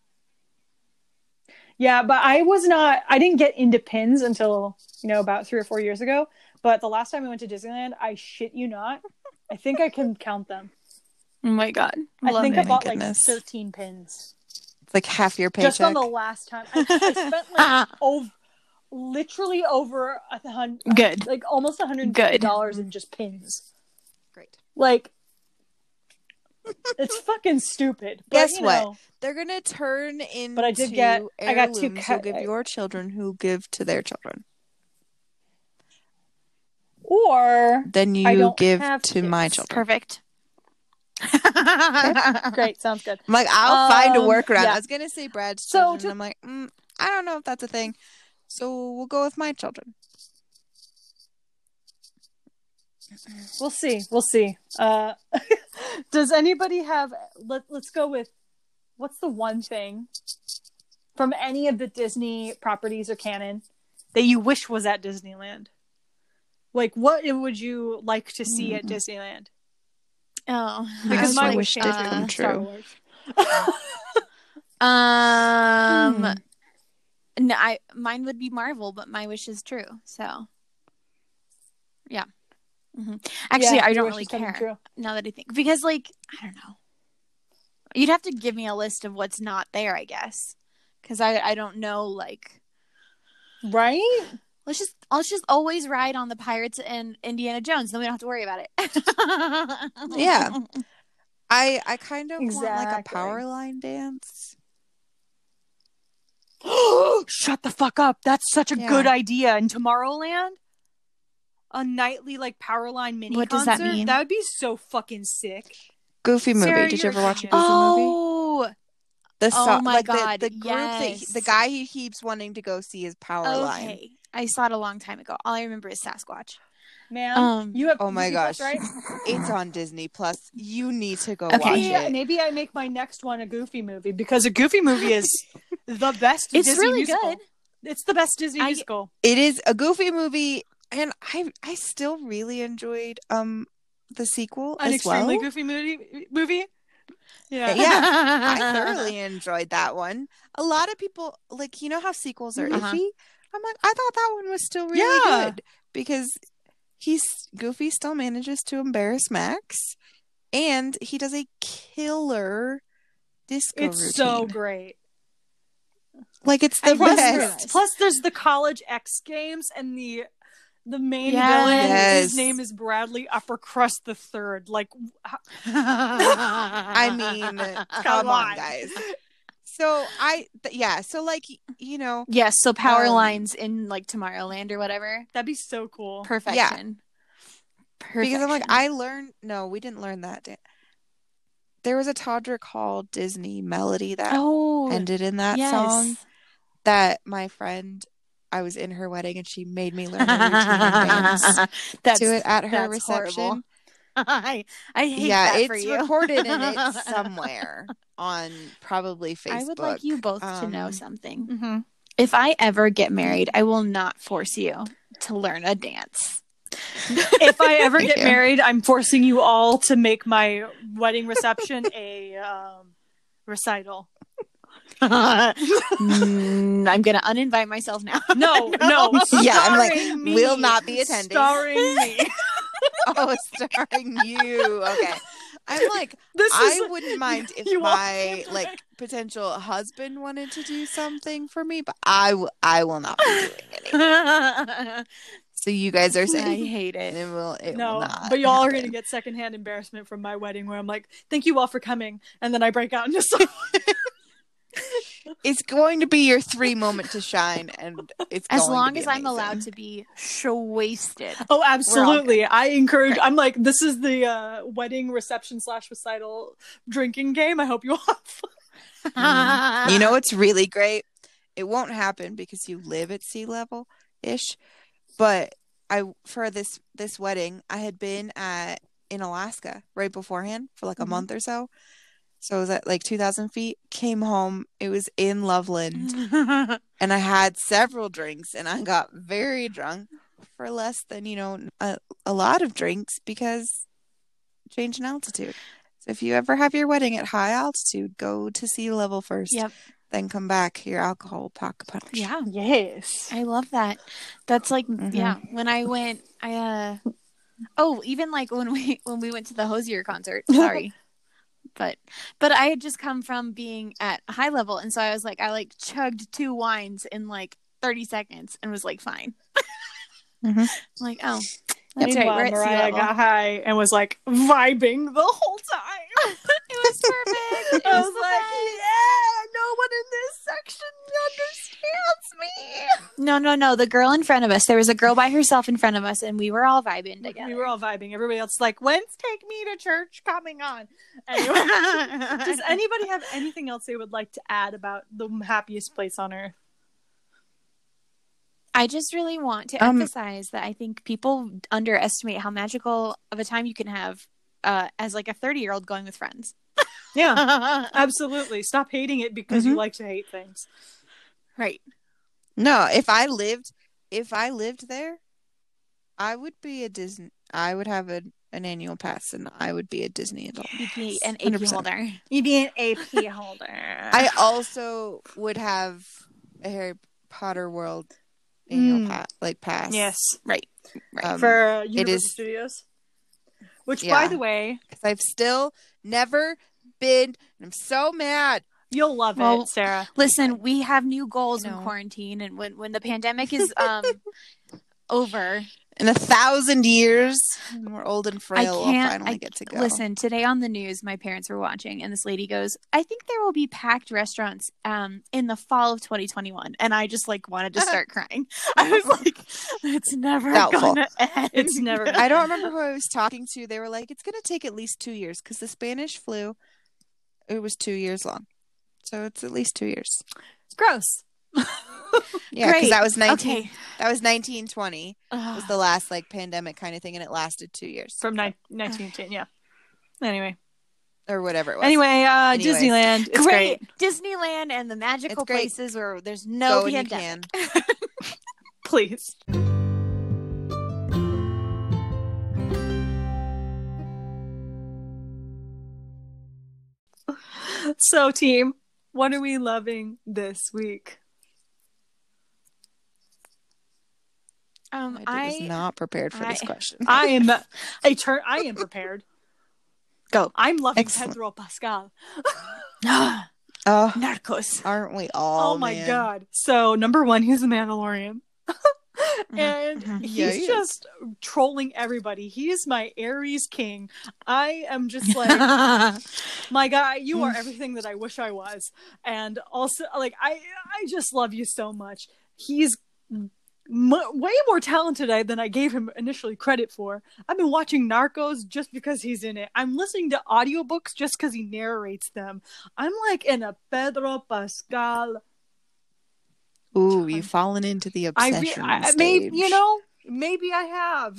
Yeah, but I was not. I didn't get into pins until you know about three or four years ago. But the last time I went to Disneyland, I shit you not, I think I can count them. Oh my god. I Love think it. I bought goodness. like thirteen pins It's like half your paycheck. just on the last time. I, I spent like over, literally over a hundred, Good. like almost one hundred fifty Good. dollars in just pins. Great. Like, it's fucking stupid. But, Guess you what? know, They're gonna turn into But I did get- I got two heirlooms ca- you'll give your children who give to their children. or Then I you don't give have to my kids. children. Perfect. great, sounds good. I'm like, I'll find a Um, workaround. yeah. I was gonna say Brad's So children. to- I'm like, mm, I don't know if that's a thing. So we'll go with my children. We'll see. We'll see. Uh, does anybody have? Let, let's go with. What's the one thing from any of the Disney properties or canon that you wish was at Disneyland? Like, what would you like to see at Disneyland? Oh. Because I my also wish wished it changed come with Star true. Wars. Um Hmm. no, I mine would be Marvel, but my wish is true. So yeah. hmm Actually, Yeah, I your don't wish really is coming care true. now that I think, because like I don't know. You'd have to give me a list of what's not there, I guess, because I I don't know. Like, Right? let's just let's just always ride on the Pirates and Indiana Jones, then we don't have to worry about it. Yeah. I I kind of want like a Exactly. power line dance. Shut the fuck up. That's such a Yeah. good idea. In Tomorrowland? A nightly like Powerline mini What does concert? that mean? That would be so fucking sick. Goofy movie. Sarah, Did you you're ever a watch a genius. Goofy movie? Oh, The Oh so- my like God, the, the group that he, the yes. guy he keeps wanting to go see is Powerline. okay. I saw it a long time ago. All I remember is Sasquatch. Ma'am, Um, you have Oh my Disney gosh. Plus, right? It's on Disney Plus. You need to go Okay. watch Maybe, it. maybe I make my next one a Goofy movie because a Goofy movie is the best It's Disney really musical. good. It's the best Disney I- musical. It is a Goofy movie, and I I still really enjoyed um the sequel An as extremely well. goofy movie. Movie. Yeah. Yeah, I thoroughly enjoyed that one. A lot of people like, you know how sequels are Uh-huh. iffy. I'm like, I thought that one was still really Yeah. good because he's Goofy still manages to embarrass Max, and he does a killer disco It's routine. so great. Like it's the I Plus, remember best. there's, this. plus, there's the college X Games, and the the main Yes. villain. Yes. His name is Bradley Uppercrust the Third. Like, how- I mean, come on, on. guys. So I, th- yeah. So like, y- you know, Yes, so power Um, lines in like Tomorrowland or whatever. that'd be so cool. Perfection. Perfection. because I'm like, I learned. No, we didn't learn that. Dan- There was a Todrick Hall Disney melody that oh ended in that yes. song. That my friend, I was in her wedding and she made me learn a routine and dance That's to it at her that's reception. horrible. I I hate Yeah, that it's for you. recorded and it's somewhere on probably Facebook. I would like you both to know Um, something. Mm-hmm. If I ever get married, I will not force you to learn a dance. If I ever Thank get you. married, I'm forcing you all to make my wedding reception a um, recital. Mm, I'm gonna uninvite myself now. No, no. Yeah, I'm like, starring me. will not be attending. Starring me. Oh, starring you. Okay. I'm like, This I is wouldn't mind if you all- my like potential husband wanted to do something for me, but I, w- I will not be doing anything. I So you guys are saying hate it it. will, it no, will not. but y'all are happen. gonna get secondhand embarrassment from my wedding, where I'm like, "Thank you all for coming," and then I break out into song. It's going to be your three moment to shine, and it's As going to long be as I'm amazing. allowed to be wasted. Oh, absolutely! good. I encourage. I'm like, this is the uh, wedding reception slash recital drinking game. I hope you all have fun. You know what's really great? It won't happen because you live at sea level ish. But I for this this wedding, I had been at in Alaska right beforehand for like a Mhm. month or so. So it was at like two thousand feet. Came home. It was in Loveland, and I had several drinks, and I got very drunk for less than you know a, a lot of drinks because change in altitude. So if you ever have your wedding at high altitude, go to sea level first. Yep. Then come back. Your alcohol will pack a punch. Yeah. Yes. I love that. That's like Mhm. yeah. When I went, I uh oh, even like when we when we went to the Hosier concert. Sorry, but but I had just come from being at a high level, and so I was like, I like chugged two wines in like thirty seconds and was like, fine. Mhm. I'm like, oh, that's right. Meanwhile, We're at sea Mariah level. got high and was like vibing the whole time. It was perfect. It I was was the like, best. yeah, no one in this section understands me. No, no, no. The girl in front of us. There was a girl by herself in front of us, and we were all vibing together. We were all vibing. Everybody else is like, when's Take Me to Church coming on? Anyway, does anybody have anything else they would like to add about the happiest place on earth? I just really want to Um, emphasize that I think people underestimate how magical of a time you can have uh, as like a thirty-year-old going with friends. Yeah, absolutely. Stop hating it because you Mhm. like to hate things. Right. No, if I lived, if I lived there, I would be a Disney. I would have a, an annual pass, and I would be a Disney adult. You'd be an A P one hundred percent. holder. You'd be an A P holder. I also would have a Harry Potter World annual Mm. pa- like pass. Yes, Right. Right. Um, for uh, Universal is- Studios. Which, Yeah. by the way, 'cause I've still never been. And I'm so mad. you'll love Well, it, Sarah. Listen, we have new goals I in know. quarantine, and when when the pandemic is um over, In a thousand years, when we're old and I frail, we'll can't finally I, get to go. listen. Today on the news, my parents were watching, and this lady goes, "I think there will be packed restaurants um in the fall of twenty twenty-one," and I just like wanted to start crying. I was like, "It's never Doubtful. gonna end. It's never gonna I don't remember who I was talking to. They were like, it's going to take at least two years because the Spanish flu, it was two years long. So it's at least two years. gross. Yeah, because Great. that was nineteen. Okay. That was nineteen twenty. Was the last like pandemic kind of thing, and it lasted two years From ni- nineteen ten, yeah. Anyway. or whatever it was. Anyway, uh, Anyways. Disneyland. It's great. Great. Disneyland and the magical It's great. places where there's no Go when you pandemic. can. Please. So, team, what are we loving this week? Um, I was I not prepared for this I- question. I am a turn. I am prepared. Go. I'm loving Excellent. Pedro Pascal. Oh, Narcos. aren't we all? Oh, my man? god! So number one, he's a Mandalorian, and mhm. he's Yeah, he is. just trolling everybody. He is my Aries king. I am just like, my guy, you are everything that I wish I was, and also like I, I just love you so much. He's m- way more talented than I gave him initially credit for. I've been watching Narcos just because he's in it. I'm listening to audiobooks just because he narrates them. I'm like in a Pedro Pascal. Ooh, you've fallen into the I, re- obsession I stage. maybe you know, maybe I have.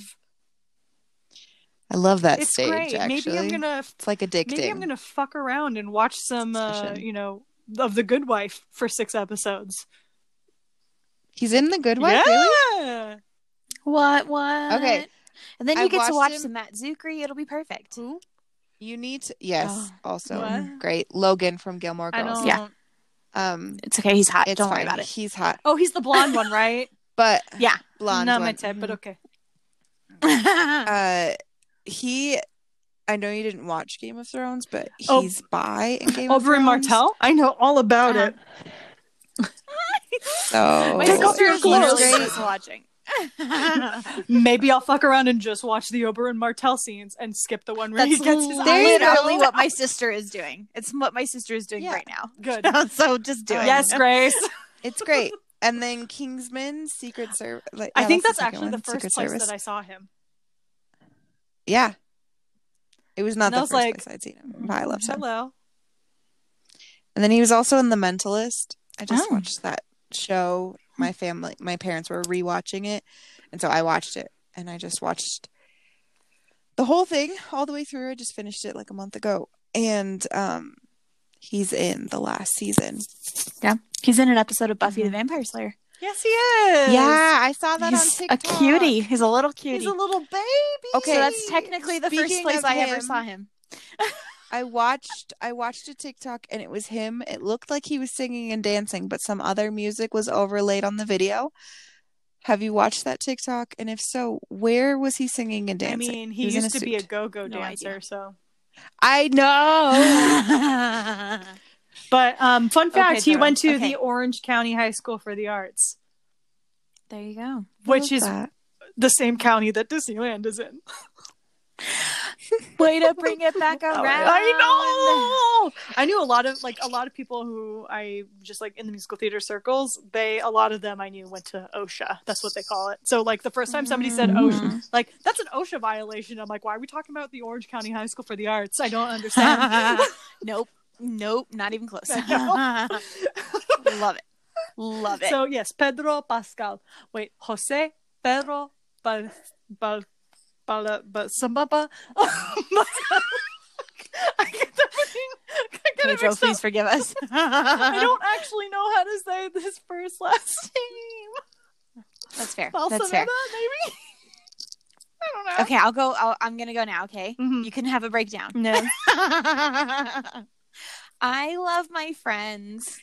I love that It's stage. great. Actually, Maybe I'm gonna. It's like addicting. Maybe I'm gonna fuck around and watch some, uh, Obsession. you know, of The Good Wife for six episodes. He's in The Good Wife. yeah. Really? What? What? Okay. And then I you get to watched watch him- some Matt Zuckery. It'll be perfect. Who? You need to. Yes. Oh, also what? great. Logan from Gilmore I Girls. don't. Yeah. Um, It's okay. He's hot. it's Don't fine. worry about it. He's hot, Oh, he's the blonde one, right? but Yeah. blonde. Not my one. type, but okay. Uh, he. I know you didn't watch Game of Thrones, but Oh. he's bi in Game of Oberyn Thrones. Martell. I know all about Uh-huh. it. So My Take off sister your is clothes. literally Great. just watching. Maybe I'll fuck around and just watch the Oberyn Martell scenes and skip the one where That's he gets his There you eyes go. literally out. what my sister is doing. It's what my sister is doing Yeah. right now. Good. So just do it. Yes, Grace. It's great. And then Kingsman, Secret Service. Like, I yeah, think that's, the second actually the one, first Secret place Service. that I saw him. Yeah. It was not And I the was first like, place I'd seen him, but I loved him. Hello. And then he was also in The Mentalist. I just Oh. watched that show. My family, my parents were rewatching it, and so I watched it. And I just watched the whole thing all the way through. I just finished it like a month ago, and um, he's in the last season. Yeah. He's in an episode of Buffy the Vampire Slayer. Yes, he is. Yeah, I saw that on He's TikTok. a cutie. He's a little cutie. He's a little baby. Okay, so that's technically the first speaking place of I ever him- saw him. I watched I watched a TikTok and it was him. It looked like he was singing and dancing, but some other music was overlaid on the video. Have you watched that TikTok? And if so, where was he singing and I dancing? mean, he, was in used to be a suit. go-go No dancer, idea. so. I know. But um, fun Okay, fact, he Dora. went to Okay. the Orange County High School for the Arts, There you go. which is Love that. the same county that Disneyland is in. Way to bring it back around. I know. I knew a lot of like a lot of people who I just like in the musical theater circles. They a lot of them I knew went to OSHA. That's what they call it. So like the first time somebody said OSHA, Mhm. like that's an OSHA violation. I'm like, why are we talking about the Orange County High School for the Arts? I don't understand. Nope. Nope. Not even close. I Love it. Love it. So yes, Pedro Pascal. Wait, Jose Pedro Pal Pal Pal Pal Sambaba. I get everything. I get it Pedro, mixed up. please forgive us. I don't actually know how to say this first last name. That's fair. Balsameda, That's fair. maybe. I don't know. Okay, I'll go. I'll, I'm gonna go now. Okay, Mhm. you can have a breakdown. No. I love my friends.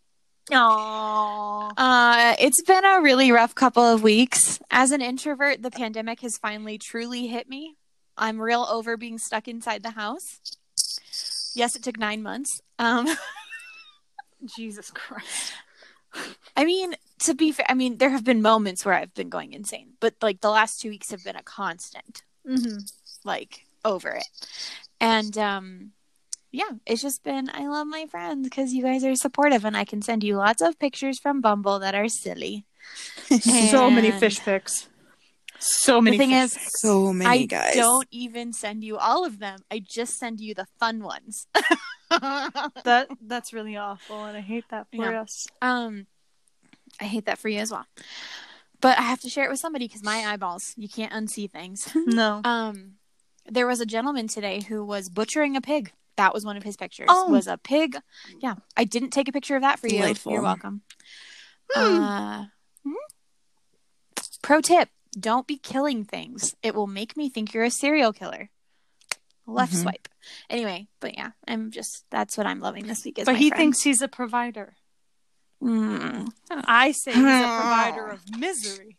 Aww. Uh, it's been a really rough couple of weeks. As an introvert, the pandemic has finally truly hit me. I'm real over being stuck inside the house. Yes, it took nine months. Um, Jesus Christ. I mean, to be fair, I mean, there have been moments where I've been going insane, but like the last two weeks have been a constant, Mm-hmm. like over it. And um, yeah, it's just been, I love my friends because you guys are supportive and I can send you lots of pictures from Bumble that are silly. So many And fish pics. So many the thing fish is, pics. So many I guys. don't even send you all of them. I just send you the fun ones. That that's really awful, and I hate that for Yeah. us. Um, I hate that for you as well. But I have to share it with somebody because my eyeballs, you can't unsee things. No. Um, there was a gentleman today who was butchering a pig. That was one of his pictures. Oh. Was a pig. Yeah, I didn't take a picture of that for you. Delightful. You're welcome. Hmm. Uh, mhm. Pro tip: don't be killing things. It will make me think you're a serial killer. Left Mhm. swipe. Anyway, but yeah, I'm just that's what I'm loving this week. Is But my he friends. thinks he's a provider. Mm. I say he's a provider of misery.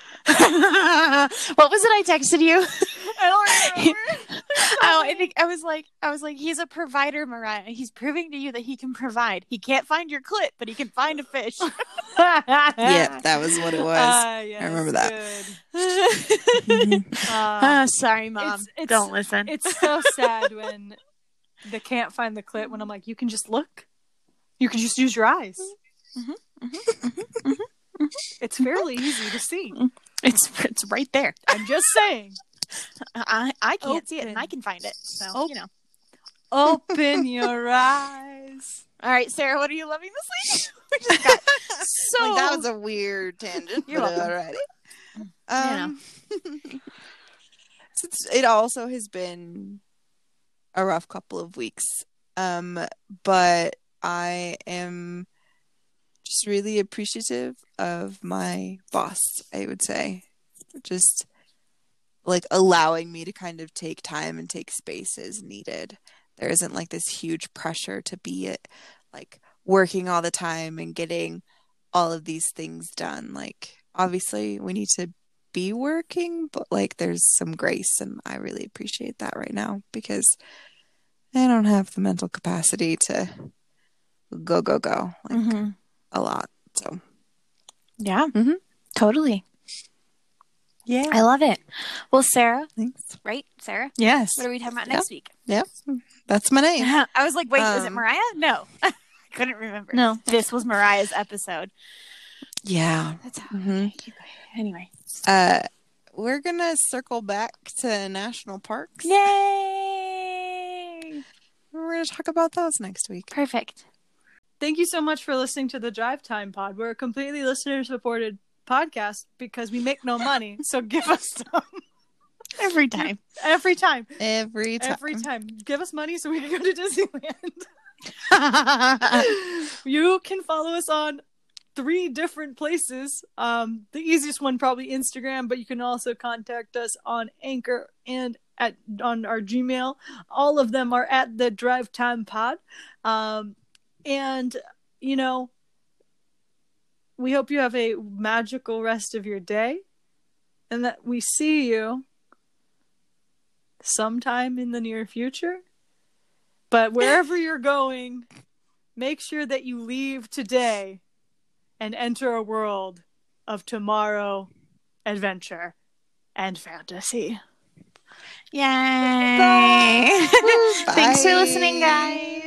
What was it I texted you? I don't remember. Oh, I think I was like, I was like, he's a provider, Mariah. He's proving to you that he can provide. He can't find your clit, but he can find a fish. Yep, that was what it was. Ah, yes, I remember that. good. Uh, oh, sorry, mom. it's- it's- Don't listen. it's so sad when they can't find the clit. When I'm like, you can just look. You can just use your eyes. Mhm, mhm, mhm, mhm. It's fairly easy to see. It's it's right there. I'm just saying. I I can't see it, and Open. I can find it. So Open. you know. Open your eyes. All right, Sarah, what are you loving this week? we just got so Like, that was a weird tangent. You're but welcome. alrighty. Um, since it also has been a rough couple of weeks, um, but I am just really appreciative of my boss, I would say. Just like allowing me to kind of take time and take space as needed. There isn't like this huge pressure to be it like working all the time and getting all of these things done. Like, obviously we need to be working, but like there's some grace, and I really appreciate that right now because I don't have the mental capacity to go go go like Mhm. a lot. So Yeah, Mhm. totally. Yeah. I love it. Well, Sarah, thanks. right? Sarah, Yes. what are we talking about Yeah. next week? Yeah, that's my name. I was like, wait, is it Um, Mariah? No, I couldn't remember. No. This was Mariah's episode. Yeah. That's how. Mhm. Anyway, Uh, we're gonna circle back to national parks. yay! We're gonna talk about those next week. Perfect. Thank you so much for listening to the Drive Time Pod. We're a completely listener supported podcast because we make no money. So give us some Every time. every time. Every time. Every time. Give us money so we can go to Disneyland. You can follow us on three different places. Um, the easiest one probably Instagram, but you can also contact us on Anchor and at on our Gmail. All of them are at the Drive Time Pod. Um, and you know, we hope you have a magical rest of your day, and that we see you sometime in the near future. But wherever you're going, make sure that you leave today and enter a world of tomorrow, adventure, and fantasy. Yay! Thanks for listening, Bye. guys.